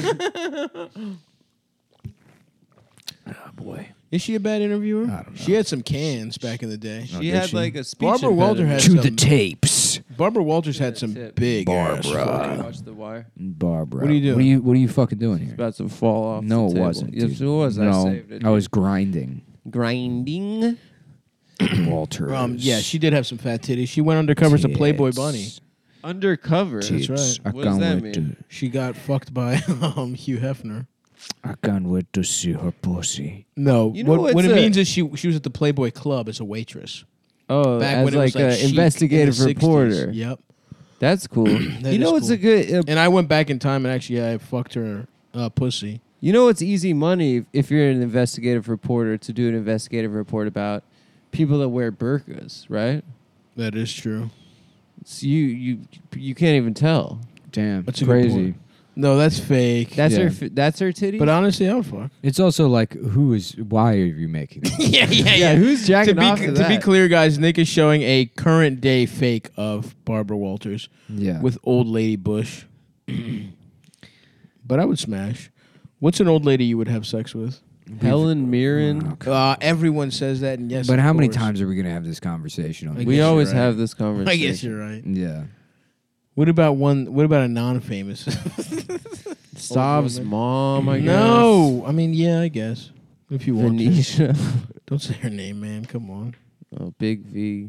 Is she a bad interviewer? I don't know. She had some cans back in the day. She did had she? like a speech. Barbara Walter impediment. had To some, the tapes. Barbara Walters had some That's it. big ass Barbara. fucking- Watch The Wire. Barbara. What are you doing? What are you, what are you fucking doing here? About to fall off. No, the it table. wasn't. Yes, dude. it was. No, I saved it. I was grinding. grinding. Walter. Um, yeah, she did have some fat titties. She went undercover as a Playboy bunny. Undercover. That's right. I What does can't that wait mean? to. She got fucked by um, Hugh Hefner. I can't wait to see her pussy. No, You know what, what what's it a- means is she she was at the Playboy Club as a waitress. Oh, Back as when it like was like an chic in investigative the sixties. reporter. Yep. That's cool. That you know is what's cool. a good? Uh, And I went back in time and actually I fucked her uh, pussy. you know what's easy money if, if you're an investigative reporter to do an investigative report about people that wear burqas, right? That is true. So you you you can't even tell. Damn, That's a good crazy. point. No, that's fake. That's Yeah. her. f- That's her titty. but honestly, I would fuck. It's also like, who is? Why are you making this? yeah, yeah, yeah, who's To jacking be off to, to that? be clear, guys, Nick is showing a current day fake of Barbara Walters Yeah. with old lady Bush. But I would smash. What's an old lady you would have sex with? Helen Mirren. Uh, everyone says that, and yes. but of how many course. times are we gonna have this conversation? On I this? guess we you're always right. have this I conversation. guess you're right. Yeah. What about one? What about a non-famous? Stav's mom, I guess. No, I mean, yeah, I guess if you want to. Venetia. Don't say her name, man. Come on. Oh, Big V.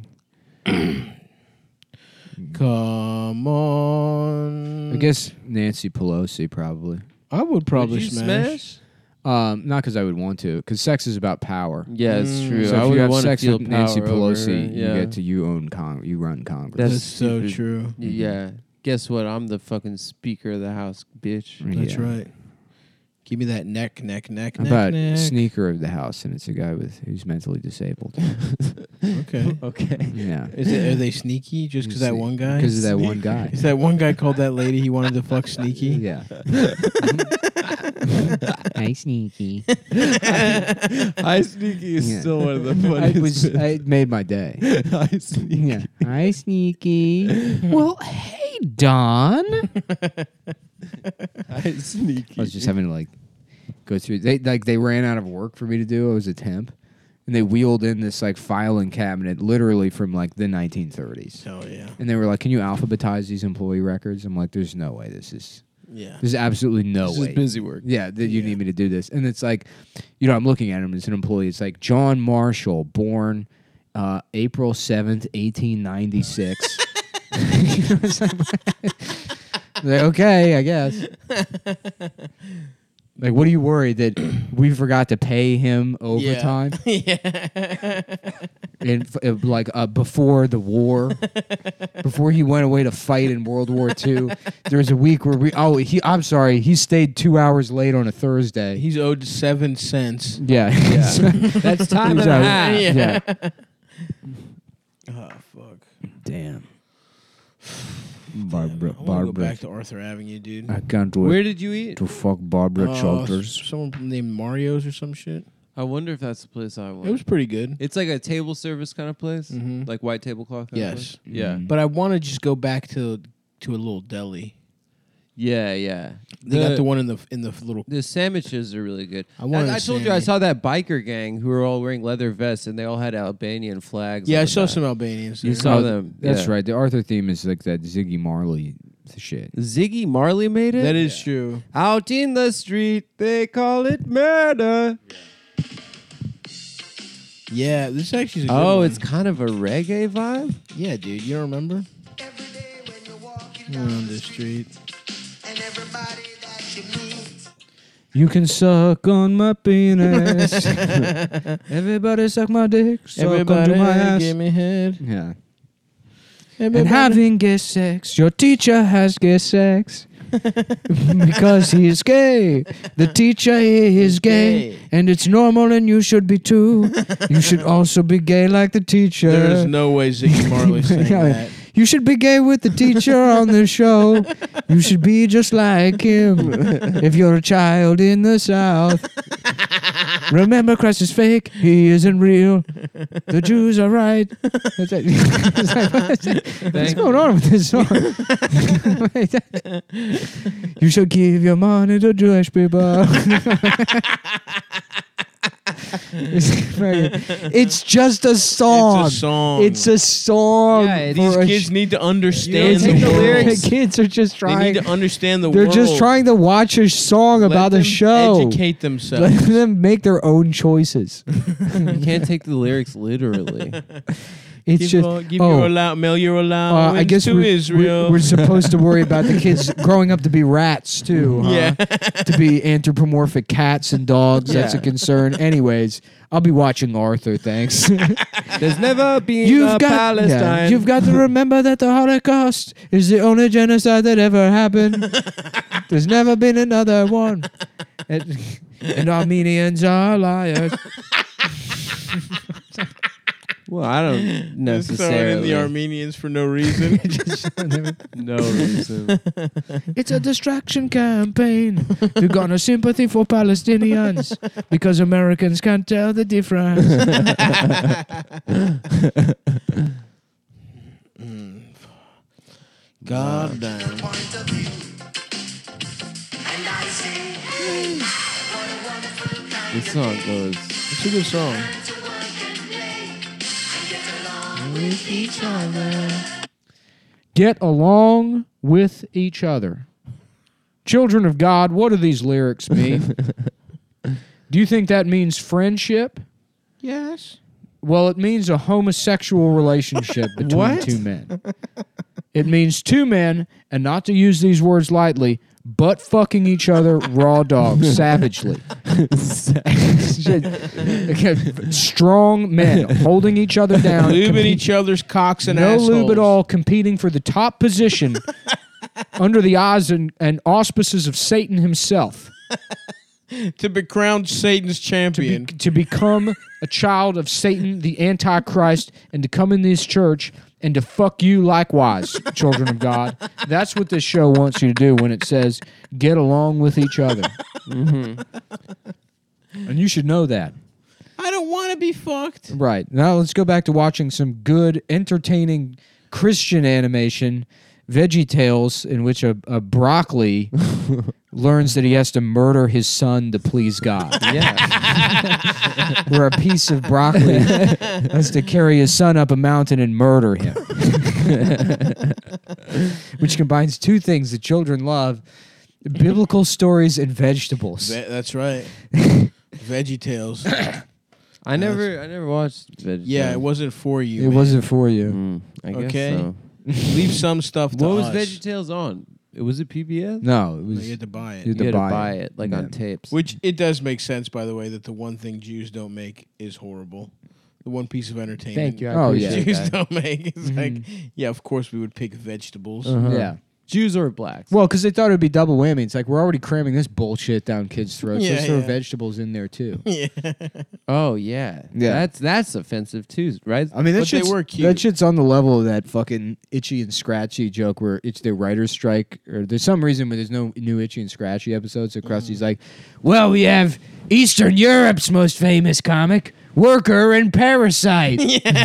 Come on. I guess Nancy Pelosi probably. I would probably Would you smash. smash? Um, not because I would want to, because sex is about power. Yeah, it's Mm. true. So I if would you have want sex to feel with Nancy power over Pelosi, her. you Yeah. get to you own con- you run Congress. That's, That's so stupid. true. Yeah. Guess what? I'm the fucking speaker of the house, bitch. That's Yeah. right. Give me that neck, neck, neck, How neck, about neck. sneaker of the house, and it's a guy with who's mentally disabled. Okay. Okay. Yeah, Is it, are they sneaky just because that Sneak- one guy? because of that one guy. Is that one guy called that lady he wanted to fuck sneaky? Yeah. Hi, sneaky. Hi, Sneaky is Yeah. still one of the I funniest. was. It made my day. Hi, Sneaky. Yeah. Hi, sneaky. Well, hey, Don. Hi, Sneaky. I was just having to like go through. They like they ran out of work for me to do. I was a temp, and they wheeled in this like filing cabinet, literally from like the nineteen thirties. Hell yeah. And they were like, "Can you alphabetize these employee records?" I'm like, "There's no way. This is Yeah. there's absolutely no This way." is busy work. Yeah, that you Yeah. need me to do this. And it's like, you know, I'm looking at him as an employee. It's like John Marshall, born uh, April seventh, eighteen ninety-six. You know, it's like, like, okay, I guess. Like, what are you worried that we forgot to pay him overtime? Yeah. in f- uh, like uh, before the war, before he went away to fight in World War Two, there was a week where we. Oh, he. I'm sorry, he stayed two hours late on a Thursday. He's owed seven cents. yeah, That's time He's and a out- half. Yeah. yeah. Oh fuck. Damn. Barbara. I want to go Barbara. back to Arthur Avenue, dude. I can't Where wait did you eat? to fuck Barbara Uh, Childers. Someone named Mario's or some shit. I wonder if that's the place I went. It was pretty good. It's like a table service kind of place, Mhm. like white tablecloth. Kind Yes. Of place? Yeah. Mm. But I want to just go back to to a little deli. Yeah. Yeah. They got the one in the in the little. The sandwiches are really good. I wanted I, I a told you I Sammy. saw that biker gang who were all wearing leather vests and they all had Albanian flags. Yeah, on I the saw back. some Albanians. You there. saw Oh, them. That's yeah. right. The Arthur theme is like that Ziggy Marley shit. Ziggy Marley made it. That is true. Out in the street, they call it murder. Yeah, this actually is a good Oh, one. it's kind of a reggae vibe. Yeah, dude. You don't remember? On the street. You can suck on my penis. Everybody suck my dick. Suck Everybody onto my ass. give me head. Yeah. Everybody. And having gay sex, your teacher has gay sex. Because he is gay. The teacher is gay. Gay. And it's normal and you should be too. You should also be gay like the teacher. There is no way Ziggy Marley saying Yeah. that. You should be gay with the teacher on the show. You should be just like him. If you're a child in the South. Remember, Christ is fake. He isn't real. The Jews are right. That's it. It's like, what's, what's going on with this song? You should give your money to Jewish people. It's just a song. It's a song. It's a song. Yeah, These for a kids sh- need to You understand don't take the the world. lyrics. The kids are just They trying. need to understand the They're world. just trying to watch a song Let about them the show. Educate Let themselves. them make their own choices. You can't take the lyrics literally. It's give just your, give oh, your allow, mail your uh, allowance I guess to we're, Israel. we're, we're supposed to worry about the kids growing up to be rats too. Huh? Yeah. To be anthropomorphic cats and dogs. That's a Yeah. concern. Anyways, I'll be watching Arthur. Thanks. There's never been You've a got, Palestine. yeah, you've got to remember that the Holocaust is the only genocide that ever happened. There's never been another one. And, and Armenians are liars. Well, I don't Just throwing in necessarily. the Armenians for no reason. no reason. It's a distraction campaign to garner sympathy for Palestinians because Americans can't tell the difference. God damn. This song goes. It's a good song. Get along with each other. Children of God, what do these lyrics mean? Do you think that means friendship? Yes. Well, it means a homosexual relationship between What? two men. It means two men, and not to use these words lightly, butt fucking each other raw dog, savagely. Strong men holding each other down. Lubing compete- each other's cocks and no assholes. lube at all, competing for the top position under the eyes and, and auspices of Satan himself. To be crowned Satan's To, be, champion. to become a child of Satan, the Antichrist, and to come in this church and to fuck you likewise, children of God. That's what this show wants you to do when it says, get along with each other. Mm-hmm. And you should know that. I don't want to be fucked. Right. Now let's go back to watching some good, entertaining Christian animation, Veggie Tales, in which a, a broccoli learns that he has to murder his son to please God. Yeah. Where a piece of broccoli has to carry his son up a mountain and murder him. Which combines two things that children love, biblical stories and vegetables. Ve- that's right. Veggie Tales. I never, I never watched Veggie Yeah, it Tales. wasn't for you. It man. wasn't for you. Mm, I guess Okay. so. Leave some stuff to What was us. Veggie Tales on? It was it P B S? No, it No, was. you had to buy it. You You had to buy buy it. it, like Yeah. on tapes. Which it does make sense, by the way, that the one thing Jews don't make is horrible. The one piece of entertainment Thank you. I Oh, yeah. appreciate Jews that. don't make. It's Mhm. like, yeah, of course we would pick vegetables. Uh-huh. Yeah. Jews or blacks? Well, because they thought it would be double whammy. It's like we're already cramming this bullshit down kids' throats. Yeah, Let's throw yeah. vegetables in there too. Yeah. Oh yeah, Yeah. That's that's offensive too, right? I mean, that But they shit's, were cute. that shit's on the level of that fucking Itchy and Scratchy joke where it's the writer's strike, or there's some reason where there's no new Itchy and Scratchy episodes. So Krusty's like, well, we have Eastern Europe's most famous comic, Worker and Parasite.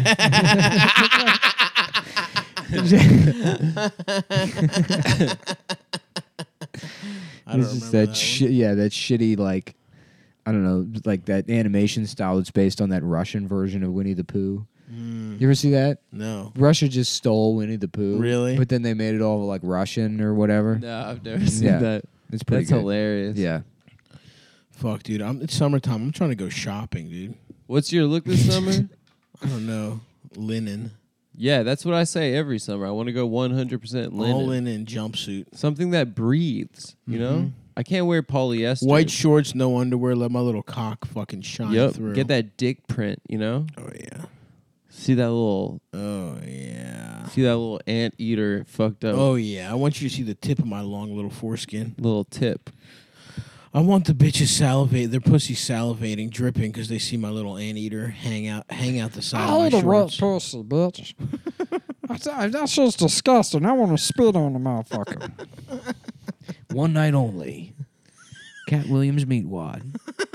I don't It's just remember that that shit. Yeah, that shitty like, I don't know, like that animation style that's based on that Russian version of Winnie the Pooh. one. You ever see that? Mm, no. Russia just stole Winnie the Pooh. Really? But then they made it all like Russian or whatever. No, I've never seen Yeah. that. It's pretty That's good. hilarious. Yeah. Fuck, dude. I'm, it's summertime. I'm trying to go shopping, dude. What's your look this summer? I don't know. Linen. Yeah, that's what I say every summer. I want to go one hundred percent linen. All linen jumpsuit. Something that breathes, you know? Mhm. I can't wear polyester. White shorts, no underwear. Let my little cock fucking shine Yep. through. Get that dick print, you know? Oh, yeah. See that little Oh, yeah. see that little anteater fucked up Oh, yeah. I want you to see the tip of my long little foreskin. little tip. I want the bitches salivate, their pussy salivating, dripping because they see my little anteater hang out, hang out the side I hate of a my wet shorts. pussy, bitch. That's, that's just disgusting. I want to spit on the motherfucker. One night only. Cat Williams Meatwad.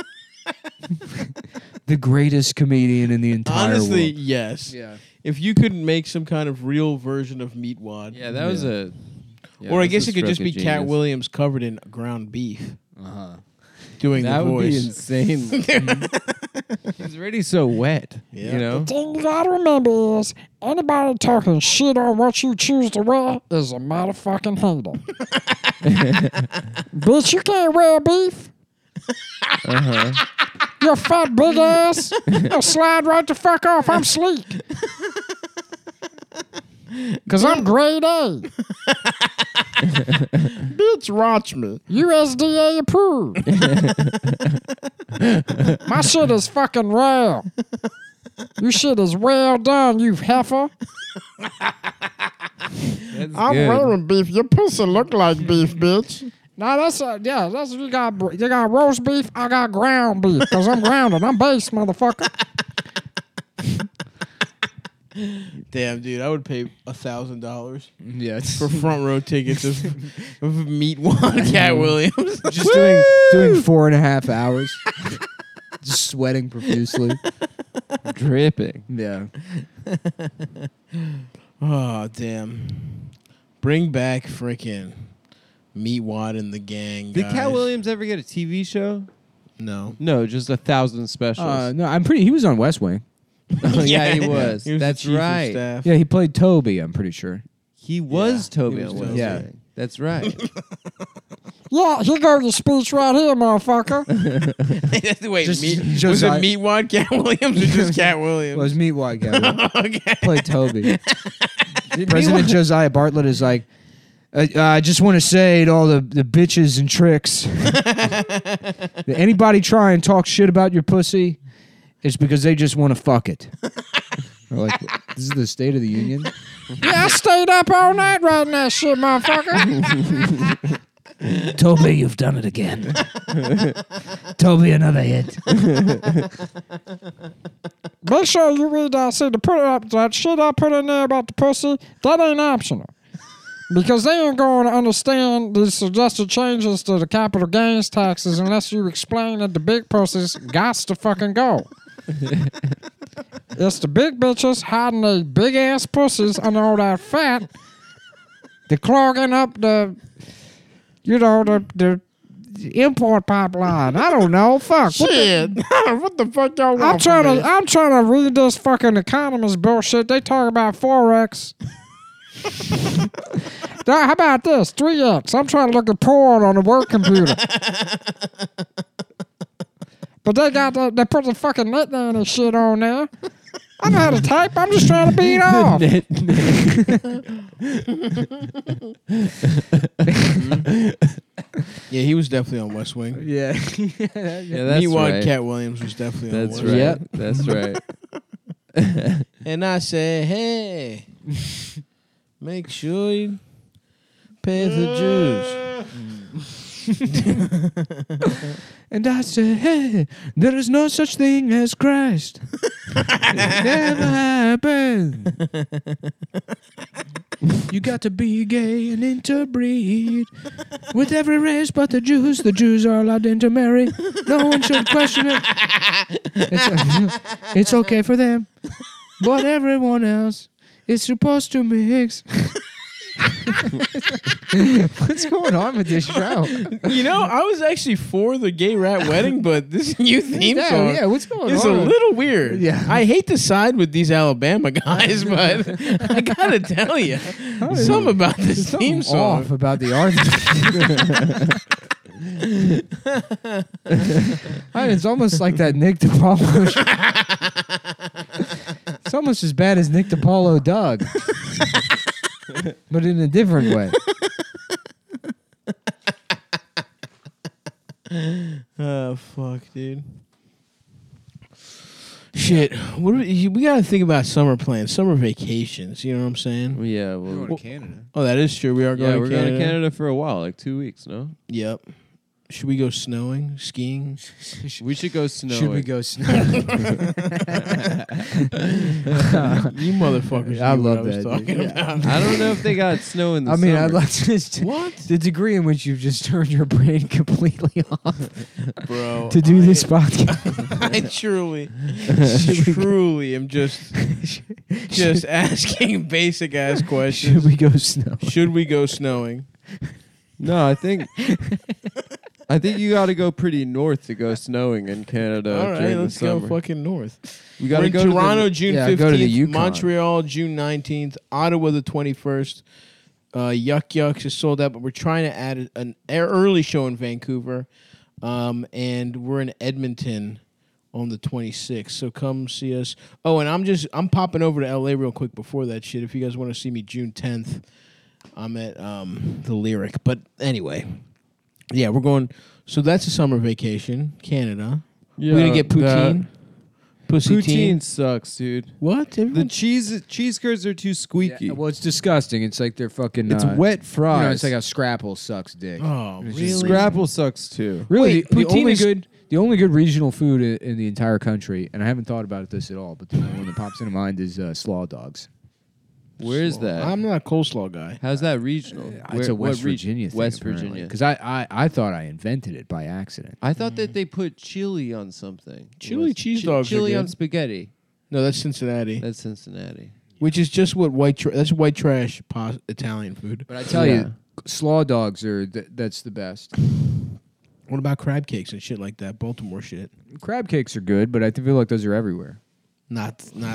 The greatest comedian in the entire Honestly, world. yes. Yeah. If you could make some kind of real version of Meatwad, Yeah, that was a yeah, or I that's guess a it could just stroke be of Cat genius. Williams covered in ground beef, Uh-huh. doing That the would be voice. insane. He's already so wet. Yeah. You know? Thing you gotta remember is anybody talking shit on what you choose to wear is a motherfucking hater. Bitch, you can't wear beef. Uh-huh. You fat big ass. You'll slide right the fuck off. I'm sleek. Cause I'm grade A. Bitch, watch me. U S D A approved. My shit is fucking rare. Your shit is well done, you heifer. That's I'm good. wearing beef. Your pussy look like beef, bitch. Now that's uh, yeah. That's you got. br- You got roast beef. I got ground beef because I'm grounded. I'm based, motherfucker. Damn, dude, I would pay a thousand dollars Yeah. It's for front row tickets of, of Meatwad Cat Williams. just doing doing four and a half hours. Just sweating profusely. dripping. Yeah. Oh, damn. Bring back freaking Meatwad and the gang. Did guys. Cat Williams ever get a T V show? No. No, just a thousand specials. Uh, no, I'm pretty. He was on West Wing. Oh, yeah, he was. He was the That's chief of right. staff. Yeah, he played Toby. I'm pretty sure. He was Yeah, Toby he was on Toby. West Yeah. Wing. That's right. Yeah, here go your speech right here, motherfucker. Wait, Just- meat, just was it I- Meatwad Cat Williams or just Cat Williams? Was Meatwad guy. Okay. Play Toby. President Josiah Bartlett is like, I, I just want to say to all the, the bitches and tricks, that anybody try and talk shit about your pussy, it's because they just want to fuck it. We're like, this is the State of the Union? Yeah, I stayed up all night writing that shit, motherfucker. Toby, you've done it again. Toby, another hit. Make sure you read that. See, to put it up, that shit I put in there about the pussy, that ain't optional. Because they ain't going to understand these suggested changes to the capital gains taxes unless you explain that the big pussies gots to fucking go. It's the big bitches hiding their big ass pussies under all that fat. They're clogging up the, you know, the the import pipeline. I don't know. Fuck. What the- Shit. What the fuck y'all want I'm trying from to me? I'm trying to read this fucking economist bullshit. They talk about forex. Now, how about this? three X. I'm trying to look at porn on the work computer. But they got the, they put the fucking net nanny shit on there. I know how to type. I'm just trying to beat off. Yeah, he was definitely on West Wing. Yeah. Yeah, that's Meatwad right. Cat Williams was definitely on That's West right. Wing. Yep. That's right. And I said, hey, make sure you pay the Jews. And I said, hey, there is no such thing as Christ. It never happened. You got to be gay and interbreed with every race but the Jews. The Jews are allowed to intermarry. No one should question it. It's, it's okay for them, but everyone else is supposed to mix. What's going on with this show? You know, I was actually for the gay rat wedding, but this new theme Yeah, song yeah, what's going is a on? little weird. Yeah. I hate to side with these Alabama guys, but I gotta tell you, something about this Something theme song. off about the argument. I mean, it's almost like that Nick DiPaolo. It's almost as bad as Nick DiPaolo Doug, but in a different way. Oh fuck, dude. Shit, what do we, we gotta think about summer plans, summer vacations. You know what I'm saying? Yeah, well, Canada. Oh, that is true. We are going. yeah, to we're Canada. going to Canada for a while, like two weeks. No, Yep. Should we go snowing, skiing? we should go snowing. Should we go snowing? You motherfuckers! I knew love what I was that, talking dude. about. I don't know if they got snow in the I mean, summer. I'd like to just What? the degree in which you've just turned your brain completely off Bro, to do I- this podcast. I truly, truly am just, just asking basic ass Should questions. we go snow? Should we go snowing? No, I think I think you got to go pretty north to go snowing in Canada All right, during let's the go summer. fucking north. we We're got to in go Toronto, to June Yeah, fifteenth. go to the Yukon. Montreal, June nineteenth. Ottawa, the twenty-first. Uh, Yuck Yucks is sold out, but we're trying to add an early show in Vancouver. Um, and we're in Edmonton on the twenty-sixth. So come see us. Oh, and I'm just I'm popping over to L A real quick before that shit. If you guys want to see me June tenth, I'm at um, the Lyric. But anyway, yeah, we're going. So that's a summer vacation, Canada. the, we're gonna get poutine. Pussy Poutine teen. sucks, dude. What? The Everyone- cheese cheese curds are too squeaky. Yeah, well, it's disgusting. It's like they're fucking. it's uh, wet You fries. know, it's like a Scrapple sucks dick. Oh, It's really? just Scrapple sucks too. Really, Wait, the, the poutine only is- good, the only good regional food in, in the entire country, and I haven't thought about this at all, but the only one that pops into mind is uh, slaw dogs. Where's that? I'm not a coleslaw guy. How's that regional? It's Where- a West what re- Virginia thing. West Virginia. Because I, I, I thought I invented it by accident. I thought that they put chili on something. Chili Was- cheese chi- dogs are Chili on good. spaghetti. No, that's Cincinnati, That's Cincinnati. which is just what white. Tra- that's white trash pos- Italian food. But I tell Yeah. you, slaw dogs are th- that's the best. What about crab cakes and shit like that? Baltimore shit. Crab cakes are good, but I feel like those are everywhere. Not not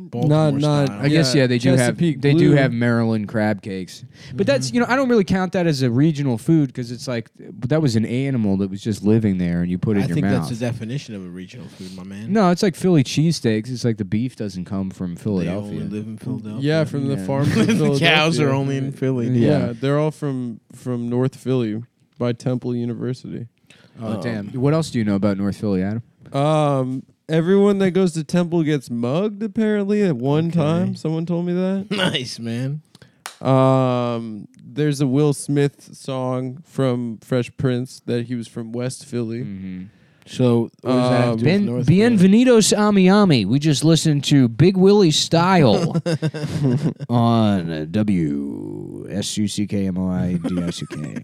Baltimore Not- not- style. I guess yeah, they do have Chesapeake they do Blue. have Maryland crab cakes, but that's you know I don't really count that as a regional food because it's like that was an animal that was just living there and you put it I in your think mouth. that's the definition of a regional food, my man. No, it's like Philly cheesesteaks. It's like the beef doesn't come from they Philadelphia. only live in Philadelphia. Yeah, from the Yeah. farms in the Philadelphia. cows are only in Philly. Yeah. they're all from from North Philly by Temple University. Oh damn! What else do you know about North Philly, Adam? Um, everyone that goes to Temple gets mugged. Apparently, at one Okay. time, someone told me that. Nice, man. Um, there's a Will Smith song from Fresh Prince that he was from West Philly. Mm-hmm. So, what does that have to do with Ben, North Philly? bienvenidos a Miami. We just listened to Big Willie Style on uh, W S U C K M O I D I C K.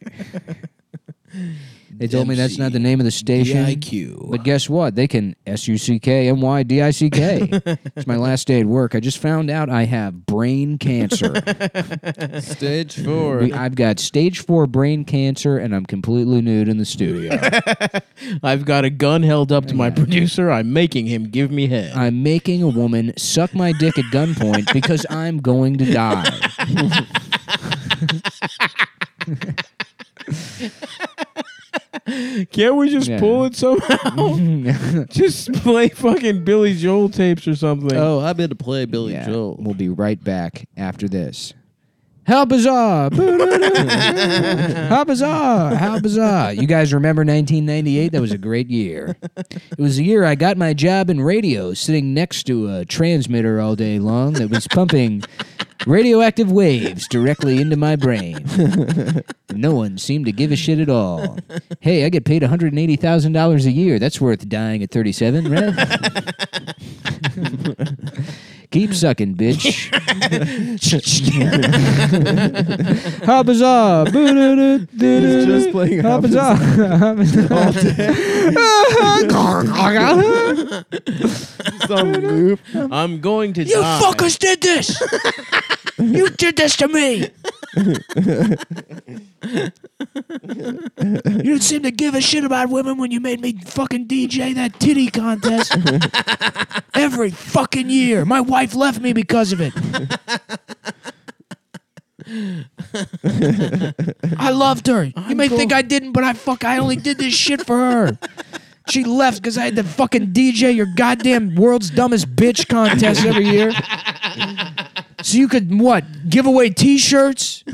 They told me that's not the name of the station. D I Q. But guess what? They can S U C K M Y D I C K. It's my last day at work. I just found out I have brain cancer. Stage four. We, I've got stage four brain cancer, and I'm completely nude in the studio. I've got a gun held up to my producer. I'm making him give me head. I'm making a woman suck my dick at gunpoint because I'm going to die. Can't we just Yeah. pull it somehow? Just play fucking Billy Joel tapes or something. Oh, I've been to play Billy Yeah, Joel. We'll be right back after this. How bizarre! How bizarre! How bizarre! You guys remember nineteen ninety-eight? That was a great year. It was the year I got my job in radio, sitting next to a transmitter all day long that was pumping radioactive waves directly into my brain. No one seemed to give a shit at all. Hey, I get paid one hundred eighty thousand dollars a year. That's worth dying at thirty-seven, right? Keep sucking, bitch. How bizarre. He's just playing How How bizarre. How bizarre. It's on loop. I'm going to You die. fuckers did this! You did this to me! You didn't seem to give a shit about women when you made me fucking D J that titty contest. Every fucking year. My wife left me because of it. I loved her. You may think I didn't, but I fuck I only did this shit for her. She left because I had to fucking D J your goddamn world's dumbest bitch contest every year. So you could, what, give away T-shirts?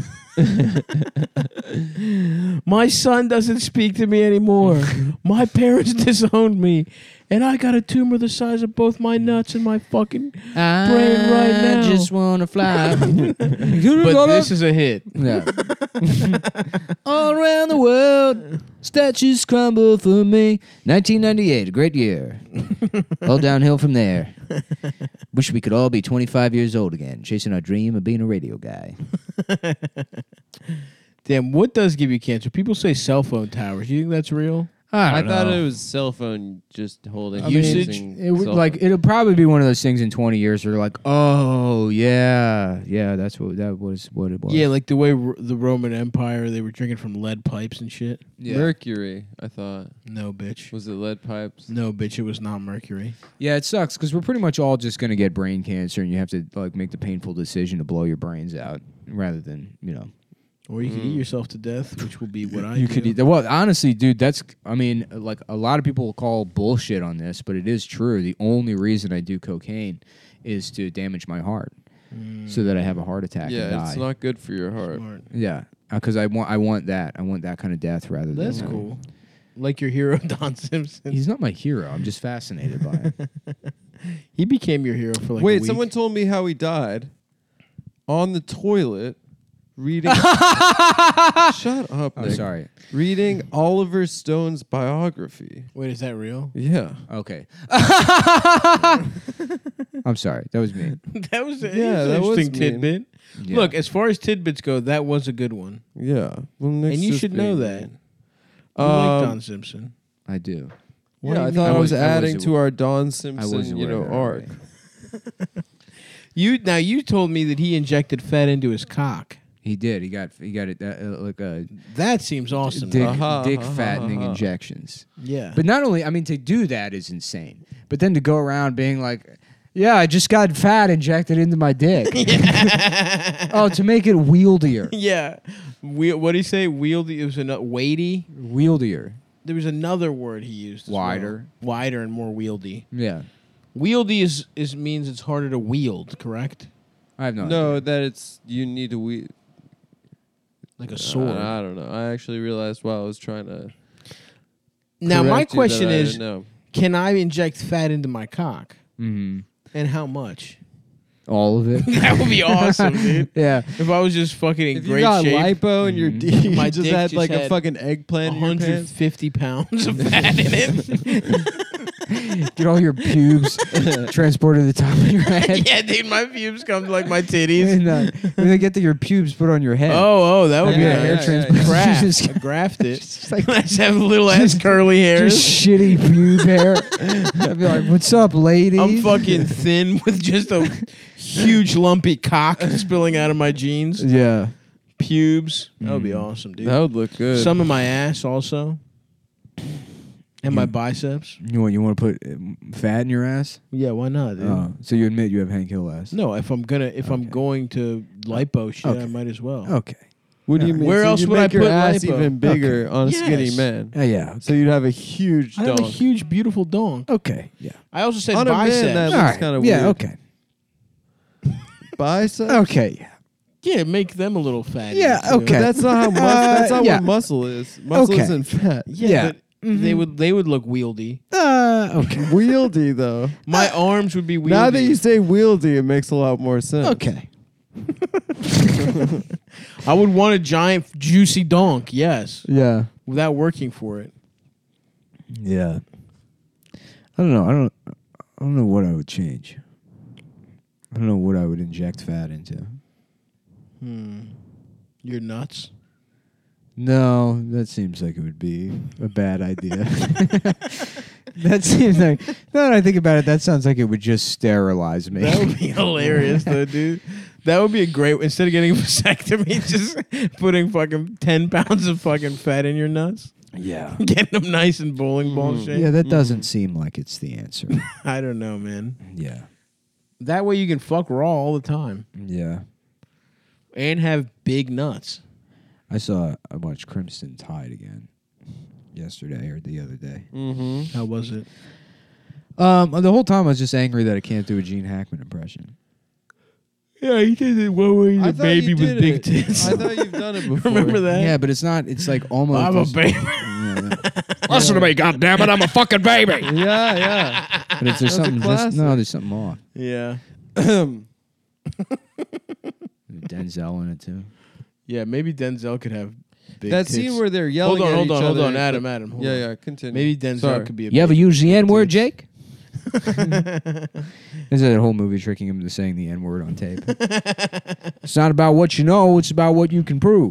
My son doesn't speak to me anymore. My parents disowned me. And I got a tumor the size of both my nuts and my fucking I brain right now. just want to fly. But this is a hit. Yeah. All around the world, statues crumble for me. nineteen ninety-eight, a great year. All downhill from there. Wish we could all be twenty-five years old again, chasing our dream of being a radio guy. Damn, what does give you cancer? People say cell phone towers. You think that's real? I I don't thought know. it was cell phone just holding I mean, using it would cell like phone. it'll probably be one of those things in twenty years where you're like, oh yeah, yeah, that's what that was what it was. Yeah, like the way r- the Roman Empire, they were drinking from lead pipes and shit. yeah. Mercury. I thought No, bitch. was it lead pipes? No, bitch, it was not mercury. Yeah, it sucks because we're pretty much all just gonna get brain cancer, and you have to like make the painful decision to blow your brains out rather than you know. Or you could eat yourself to death, which will be what I You do. could eat. Well, honestly, dude, that's. I mean, like a lot of people will call bullshit on this, but it is true. The only reason I do cocaine is to damage my heart, so that I have a heart attack and Yeah, die. it's not good for your heart. Smart. Yeah, because I want. I want that. I want that kind of death rather than. That's cool. Like your hero, Don Simpson. He's not my hero. I'm just fascinated by it. He became your hero for like a Wait, week. someone told me how he died on the toilet reading. Shut up, I'm Nick. sorry. Reading Oliver Stone's biography. Wait, is that real? Yeah. Okay. I'm sorry. That was me. that was a, Yeah, an that was interesting mean. tidbit. Yeah. Look, as far as tidbits go, that was a good one. Yeah. Well, Nick's and you just should know being that. mean. You like Um, Don Simpson. I do. What yeah, do I you thought mean? I was, I was- I adding was- to our Don I Simpson, was you know, arc. You now you told me that he injected fat into his cock. He did. He got. He got it. Uh, like a That seems awesome. dick, Uh-huh, dick uh-huh, fattening uh-huh. injections. Yeah. But not only, I mean, to do that is insane. But then to go around being like, Yeah, I just got fat injected into my dick. Oh, to make it wieldier. Yeah. We, what did he say? Wieldy. It was another weighty. Wieldier. There was another word he used. As Wider. Well. Wider and more wieldy. Yeah. Wieldy is, is means it's harder to wield, correct? I have no, No, idea. that it's you need to we. Like a sword. I, I don't know. I actually realized while I was trying to. Now my correct you that question I is, didn't know. can I inject fat into my cock? Mm-hmm. And how much? All of it. That would be awesome, dude. Yeah. If I was just fucking in If you great got shape, lipo and your Mhm. D, you My just dick had just like a had fucking eggplant in your one hundred pants. fifty pounds of fat in it. Get all your pubes transported to the top of your head. Yeah, dude, my pubes come to like my titties. And, uh, when they get to your pubes put on your head. Oh, oh, that would Yeah, be yeah, a hair yeah, transplant. yeah. Graft. Just- I graft it. Just like- I just have little ass curly hairs. Just shitty pube hair. I'd be like, "What's up, lady?" I'm fucking thin with just a huge lumpy cock spilling out of my jeans. Yeah. Pubes. That would be Mm. awesome, dude. That would look good. Some of my ass also. And my You- biceps. You want you want to put um, fat in your ass? Yeah, why not, dude? Oh, so you admit you have Hank Hill ass? No, if I'm gonna if I'm Okay. going to lipo shit, I Okay. might as well. Okay. What do you mean? Where So else you would I make your put ass lipo? even bigger on a skinny Yes. man? Uh, yeah. So you'd have a huge I have a dong. huge, beautiful donk. Okay. Yeah. I also said On a man, biceps. that All looks right. kinda Yeah. weird. Okay. Biceps. Okay. Yeah. Yeah, make them a little fatty. Yeah, too. okay. But that's not how mus- Uh, that's not yeah. what muscle is. Muscle Okay. isn't fat. Yeah, Yeah. but they would they would look wieldy. Uh. Okay. Wieldy though. My arms would be wieldy. Now that you say wieldy, it makes a lot more sense. Okay. I would want a giant juicy donk, yes, Yeah. without working for it. Yeah. I don't know. I don't. I don't know what I would change. I don't know what I would inject fat into. Hmm. You're nuts. No, that seems like it would be a bad idea. That seems like. Now that I think about it, that sounds like it would just sterilize me. That would be hilarious, though, dude. That would be a great. Instead of getting a vasectomy, just putting fucking ten pounds of fucking fat in your nuts, yeah. getting them nice and bowling ball Mhm. shaped. Yeah, that doesn't seem like it's the answer. I don't know, man. Yeah. That way you can fuck raw all the time Yeah. and have big nuts. I saw I watched Crimson Tide again yesterday or the other day. Mm-hmm. How was it? Um, the whole time I was just angry that I can't do a Gene Hackman impression. Yeah, he did it. What were you, I a thought baby you with did big it. tits? I thought you've done it before. Remember that? Yeah, but it's not. It's like almost. I'm a just- baby. Yeah, Listen to me, goddammit, I'm a fucking baby. Yeah, yeah. but it's, there's That's a something. There's, classic. no, there's something off. Yeah. Denzel in it too. Yeah, maybe Denzel could have big that tits. scene where they're yelling Hold on, at hold each on, hold other. on, Adam, Adam. Hold yeah, on. yeah. Continue. Maybe Denzel Sorry. could be a You ever big use the N word, tits. Jake? Is that whole movie tricking him into saying the N word on tape? It's not about what you know; it's about what you can prove.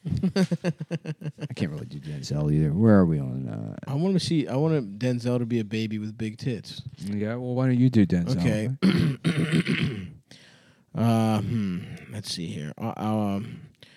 I can't really do Denzel either. Where are we on? Uh, I want to see. I want Denzel to be a baby with big tits. yeah, well, why don't you do Denzel? Okay. uh, hmm. Let's see here. Uh, um.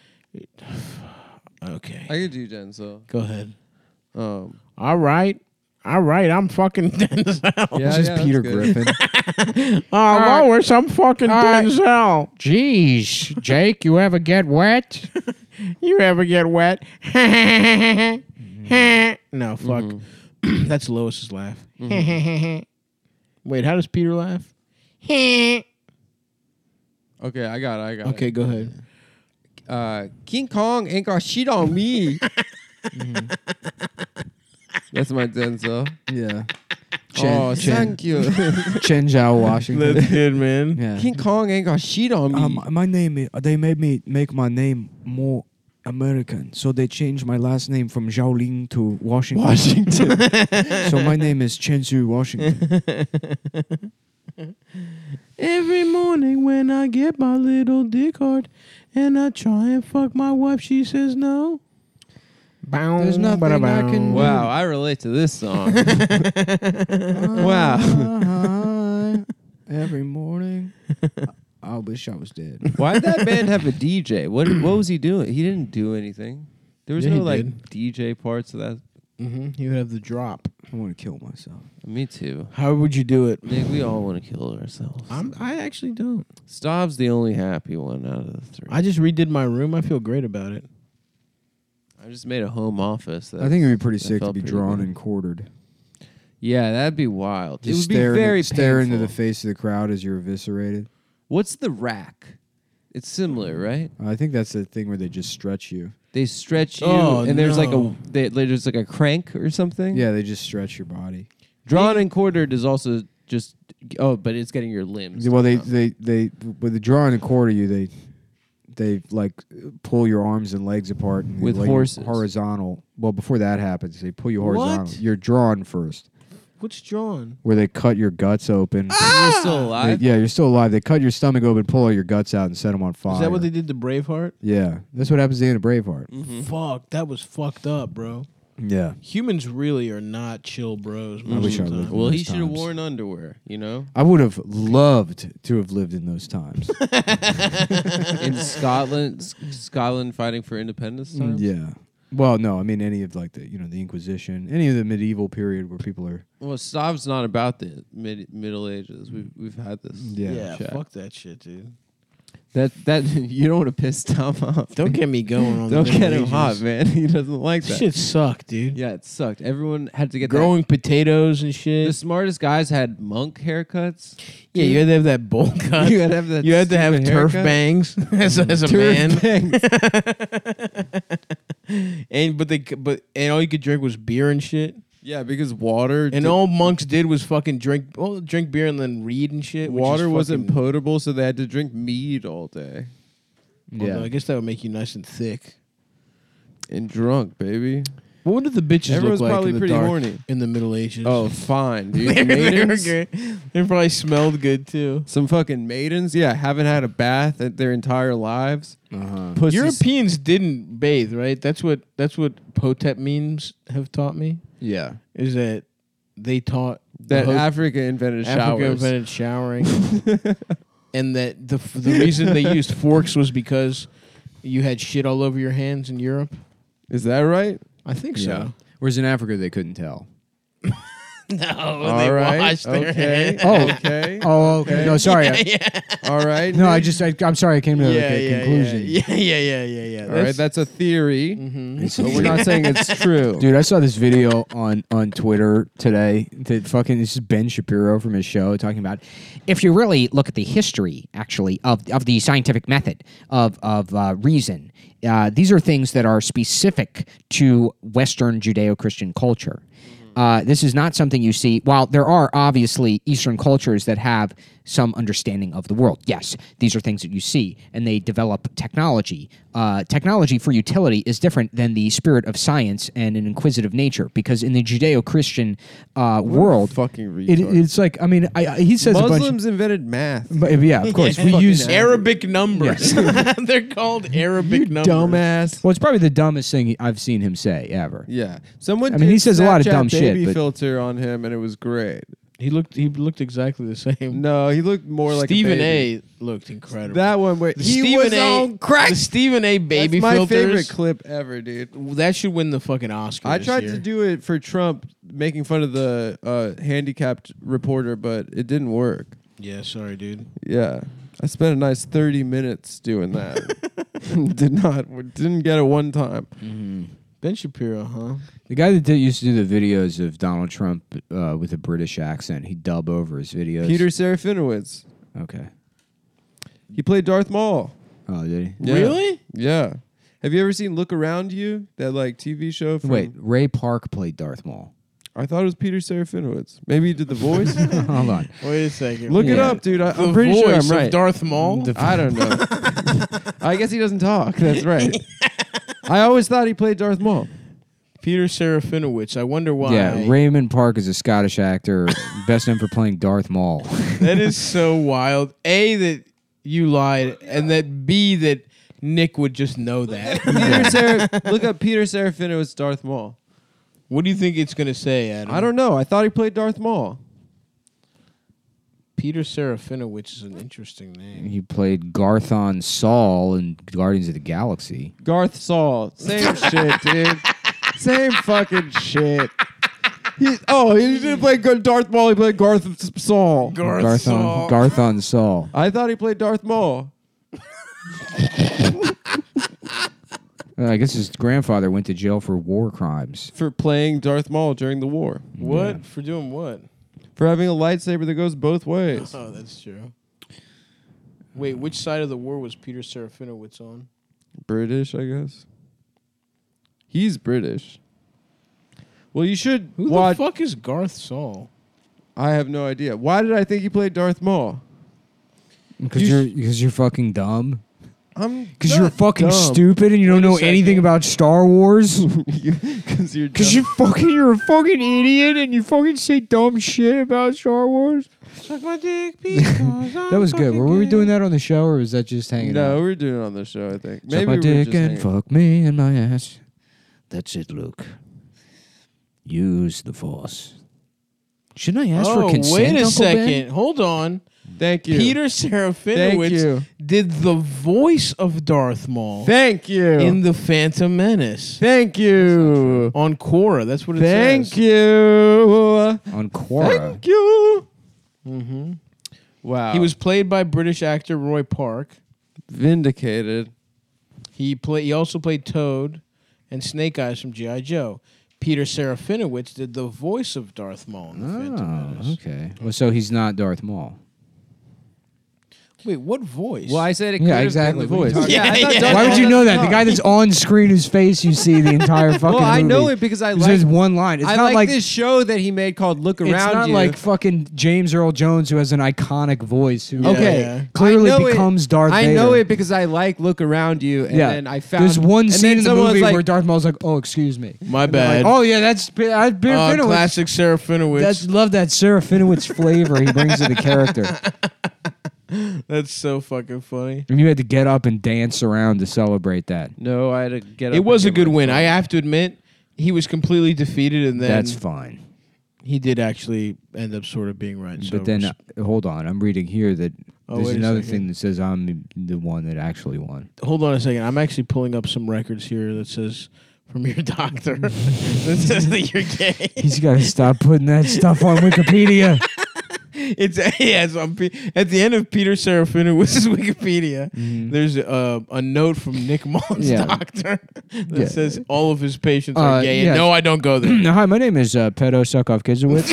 Okay. I could do Denzel. Go ahead. Um, All right. All right. I'm fucking Denzel. Yeah, This is yeah, Peter that's good. Griffin. Oh, Lois, I'm fucking All right. Denzel. Jeez, Jake, you ever get wet? You ever get wet? No, fuck. Mhm. That's Lois's laugh. Mhm. Wait, how does Peter laugh? Okay, I got it. I got Okay, it. go ahead. Uh, King Kong ain't got shit on me. That's my Denzel. yeah. oh, Chen, thank you. Chen Zhao Washington. That's good, man. Yeah. King Kong ain't got shit on me. Um, my name. i- They made me make my name more American, so they changed my last name from Zhaolin to Washington. Washington. So my name is Chen Zhu Washington. Every morning when I get my little dick hard and I try and fuck my wife, she says no. There's nothing I can do. Wow, I relate to this song. Wow. Every morning. I wish I was dead. Why did that band have a D J? What What was he doing? He didn't do anything. There was Yeah, no he like did. D J parts of that. Mm-hmm. He would have the drop. I want to kill myself. Me too. How would you do it? Nick, we all want to kill ourselves. I'm. I actually don't. Stav's the only happy one out of the three. I just redid my room. I feel great about it. I just made a home office. I think it'd be pretty that sick to felt be pretty drawn good. and quartered. Yeah, that'd be wild. Just it would stare be very into, stare into painful. the face of the crowd as you're eviscerated. What's the rack? It's similar, right? I think that's the thing where they just stretch you. They stretch you, Oh, and there's like no. a they, there's like a crank or something. Yeah, they just stretch your body. Drawn and quartered is also just oh, but it's getting your limbs. Well, they numb. they they with the draw and quarter you, they they like pull your arms and legs apart and they With lay you horses. horizontal. Well, before that happens, they pull you What? horizontal. You're drawn first, What's drawn? where they cut your guts open. You're still They- alive. yeah, you're still alive. They cut your stomach open, pull all your guts out, and set them on fire. Is that what they did to Braveheart? Yeah, that's what happens at the end of Braveheart. Mm-hmm. Fuck, that was fucked up, bro. Yeah, Humans really are not chill bros. I most wish of I the lived time. Well, he Those should have times. worn underwear. You know, I would have loved to have lived in those times. in Scotland, S- Scotland fighting for independence time. Yeah. Well, no, I mean any of like the you know the Inquisition, any of the medieval period where people are. Well, Stav's not about the mid- Middle Ages. We've we've had this. Yeah. Yeah, chat. fuck that shit, dude. That that you don't want to piss Stav off. Don't get me going on. Don't the get Middle him Ages. hot, man. He doesn't like that. Shit sucked, dude. Yeah, it sucked. Everyone had to get that. Growing potatoes and shit. The smartest guys had monk haircuts. yeah, you had to have that bowl cut. You had to have that. You had to have stupid turf haircut. bangs as a, as a Turf man. bangs. and but they c- but and all you could drink was beer and shit. Yeah, because water. And did- all monks did was fucking drink, well, drink beer and then read and shit. which is water wasn't fucking- potable, so they had to drink mead all day Although I guess that would make you nice and thick. and drunk, baby. What did the bitches Everyone's look like probably in the pretty dark horny. in the Middle Ages? Oh, fine, dude. they, they, were Maidens. good. They probably smelled good too. Some fucking maidens, yeah, haven't had a bath at their entire lives. Uh-huh. Pussies. Europeans didn't bathe, right? That's what that's what Potep memes have taught me. Yeah. Is that they taught that the ho- Africa invented Africa showers. invented showering, and that the the reason they used forks was because you had shit all over your hands in Europe. Is that right? I think Yeah. so. Whereas in Africa they couldn't tell. No, All they right. washed their Okay. hands. Oh. okay. Oh, okay. No, sorry. I- yeah, All right. no, I Nick. just I, I'm sorry. I came to like, yeah, a yeah, conclusion. yeah, yeah, yeah, yeah, yeah, yeah. All right, that's a theory, hmm but we're not saying it's true. Dude, I saw this video on, on Twitter today that fucking this is Ben Shapiro from his show talking about If you really look at the history, actually, of, of the scientific method of, of uh, reason, uh, these are things that are specific to Western Judeo-Christian culture. Uh, this is not something you see. While there are obviously Eastern cultures that have some understanding of the world, yes, these are things that you see, and they develop technology. Uh, technology for utility is different than the spirit of science and an inquisitive nature, because in the Judeo-Christian uh, world, fucking retard. it, it's like I mean I, I, he says a bunch. Muslims invented math. But, yeah, of course we fucking use. average. Arabic numbers. They're called Arabic numbers. Dumbass. Well, it's probably the dumbest thing I've seen him say ever. Yeah, someone. I mean, did he says a lot of Snapchat dumb shit, baby but- filter on him, and it was great. He looked. He looked exactly the same. No, he looked more like Stephen a. baby. A. looked incredible. That one where The he Stephen was A. on crack. The Stephen A. baby That's my filters. favorite clip ever, dude. That should win the fucking Oscar. I this tried year. to do it for Trump, making fun of the uh, handicapped reporter, but it didn't work. Yeah, sorry, dude. Yeah, I spent a nice thirty minutes doing that. Did not, didn't get it one time. Mm-hmm. Ben Shapiro, huh? The guy that did, used to do the videos of Donald Trump uh, with a British accent, he'd dub over his videos. Peter Serafinowicz. Okay. He played Darth Maul. Oh, did he? Yeah. Really? Yeah. Have you ever seen Look Around You? That like T V show. From, Wait, Ray Park played Darth Maul. I thought it was Peter Serafinowicz. Maybe he did the voice. Hold on. Wait a second. Look it Yeah. up, dude. I, The I'm pretty sure voice I'm of right. Darth Maul. The- I don't know. I guess he doesn't talk. That's right. I always thought he played Darth Maul. Peter Serafinowicz. I wonder why. Yeah, Raymond Park is a Scottish actor, best known for playing Darth Maul. That is so wild. A, that you lied, and that B, that Nick would just know that. Peter Ser- look up Peter Serafinowicz Darth Maul. What do you think it's going to say, Adam? I don't know. I thought he played Darth Maul. Peter Serafinowicz is an interesting name. He played Garthon Saul in Guardians of the Galaxy. Garth Saul. Same shit, dude. Same fucking shit. He, oh, he didn't play good Darth Maul. He played Garth Saul. Garth Garthon, Saul. Garthon Saul. I thought he played Darth Maul. Uh, I guess his grandfather went to jail for war crimes. For playing Darth Maul during the war. What? Yeah. For doing what? For having a lightsaber that goes both ways. Oh, that's true. Wait, which side of the war was Peter Serafinowicz on? British, I guess. He's British. Well, you should Who watch. the fuck is Garth Saul? I have no idea. Why did I think he played Darth Maul? Because You you're sh- because you're fucking dumb. I'm Because you're not fucking dumb. stupid and you don't Wait a know anything second. about Star Wars. Because you're Because dumb. you fucking you're a fucking idiot and you fucking say dumb shit about Star Wars. Suck my dick because That was good. Were we doing that on the show or was that just hanging No, out? we're doing it on the show, I think. Suck Maybe my we were dick just and hanging- fuck me in my ass. That's it, Luke. Use the force. Shouldn't I ask Oh, for consent? wait a Uncle second. Ben? Hold on. Thank you. Peter Thank Serafinowicz you. did the voice of Darth Maul Thank you. in The Phantom Menace Thank you. on Korra. That's what it Thank says. you. On Quora. Thank you. Mm-hmm. Wow. He was played by British actor Roy Park. vindicated. He play. He also played Toad and Snake Eyes from G I. Joe. Peter Serafinowicz did the voice of Darth Maul in The Phantom Oh, Menace. okay. Well, so he's not Darth Maul. Wait, what voice? Well, I said it. Yeah, could have exactly. Been the What are you voice. talking Yeah, I thought yeah. Darth Why would Maul you know doesn't that? The talk. guy that's on screen whose face you see the entire fucking Well, I know movie. it because I There's like. just one line. It's I not like, like this show that he made called "Look It's Around not You." like fucking James Earl Jones who has an iconic voice who Yeah, okay, yeah. clearly I know it- becomes Darth I Vader. know it because I like "Look Around You," and yeah. then I found There's one and scene then in the someone was movie like, where Darth Maul's like, "Oh, excuse me." My And they're bad. like, oh yeah, that's Pe- I Peter uh, Finowicz. classic Serafinowicz. That's love that Serafinowicz flavor he brings to the character. That's so fucking funny. And you had to get up and dance around to celebrate that. "No, I had to get." Up It was a and get good my win. phone." I have to admit, he was completely defeated, and then That's fine. he did actually end up sort of being right. So but then, res- uh, hold on. I'm reading here that Oh, there's wait a another second. thing that says I'm the, the one that actually won. hold on a second. I'm actually pulling up some records here that says from your doctor that says that you're gay. He's got to stop putting that stuff on Wikipedia. It's yeah. It's on P- at the end of Peter Serafinowicz's Wikipedia. Mhm. There's a, a note from Nick Mullen's Yeah. doctor that Yeah. says all of his patients are Uh, gay. yeah. And no, I don't go there. Hi, my name is uh, Pedo Suckoff Kidzowitz.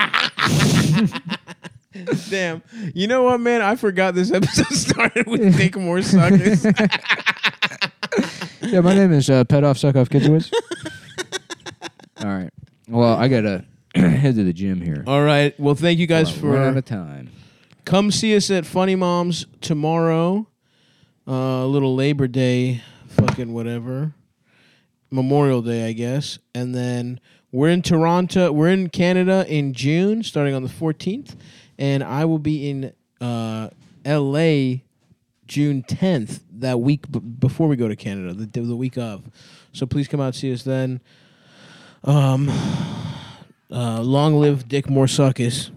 Damn. You know what, man? I forgot this episode started with Nick Morsakis. Yeah, my name is uh, Pedoff Suckoff Kidzowitz. All right. Well, I got to head to the gym here. All right. Well, thank you guys We're out for of time. come see us at Funny Moms tomorrow. Uh, a little Labor Day, fucking whatever. Memorial Day, I guess. And then we're in Toronto. We're in Canada in June, starting on the fourteenth. And I will be in uh, L A June tenth, that week b- before we go to Canada, the, the week of. So please come out and see us then. Um, uh, long live Dick Morsakis.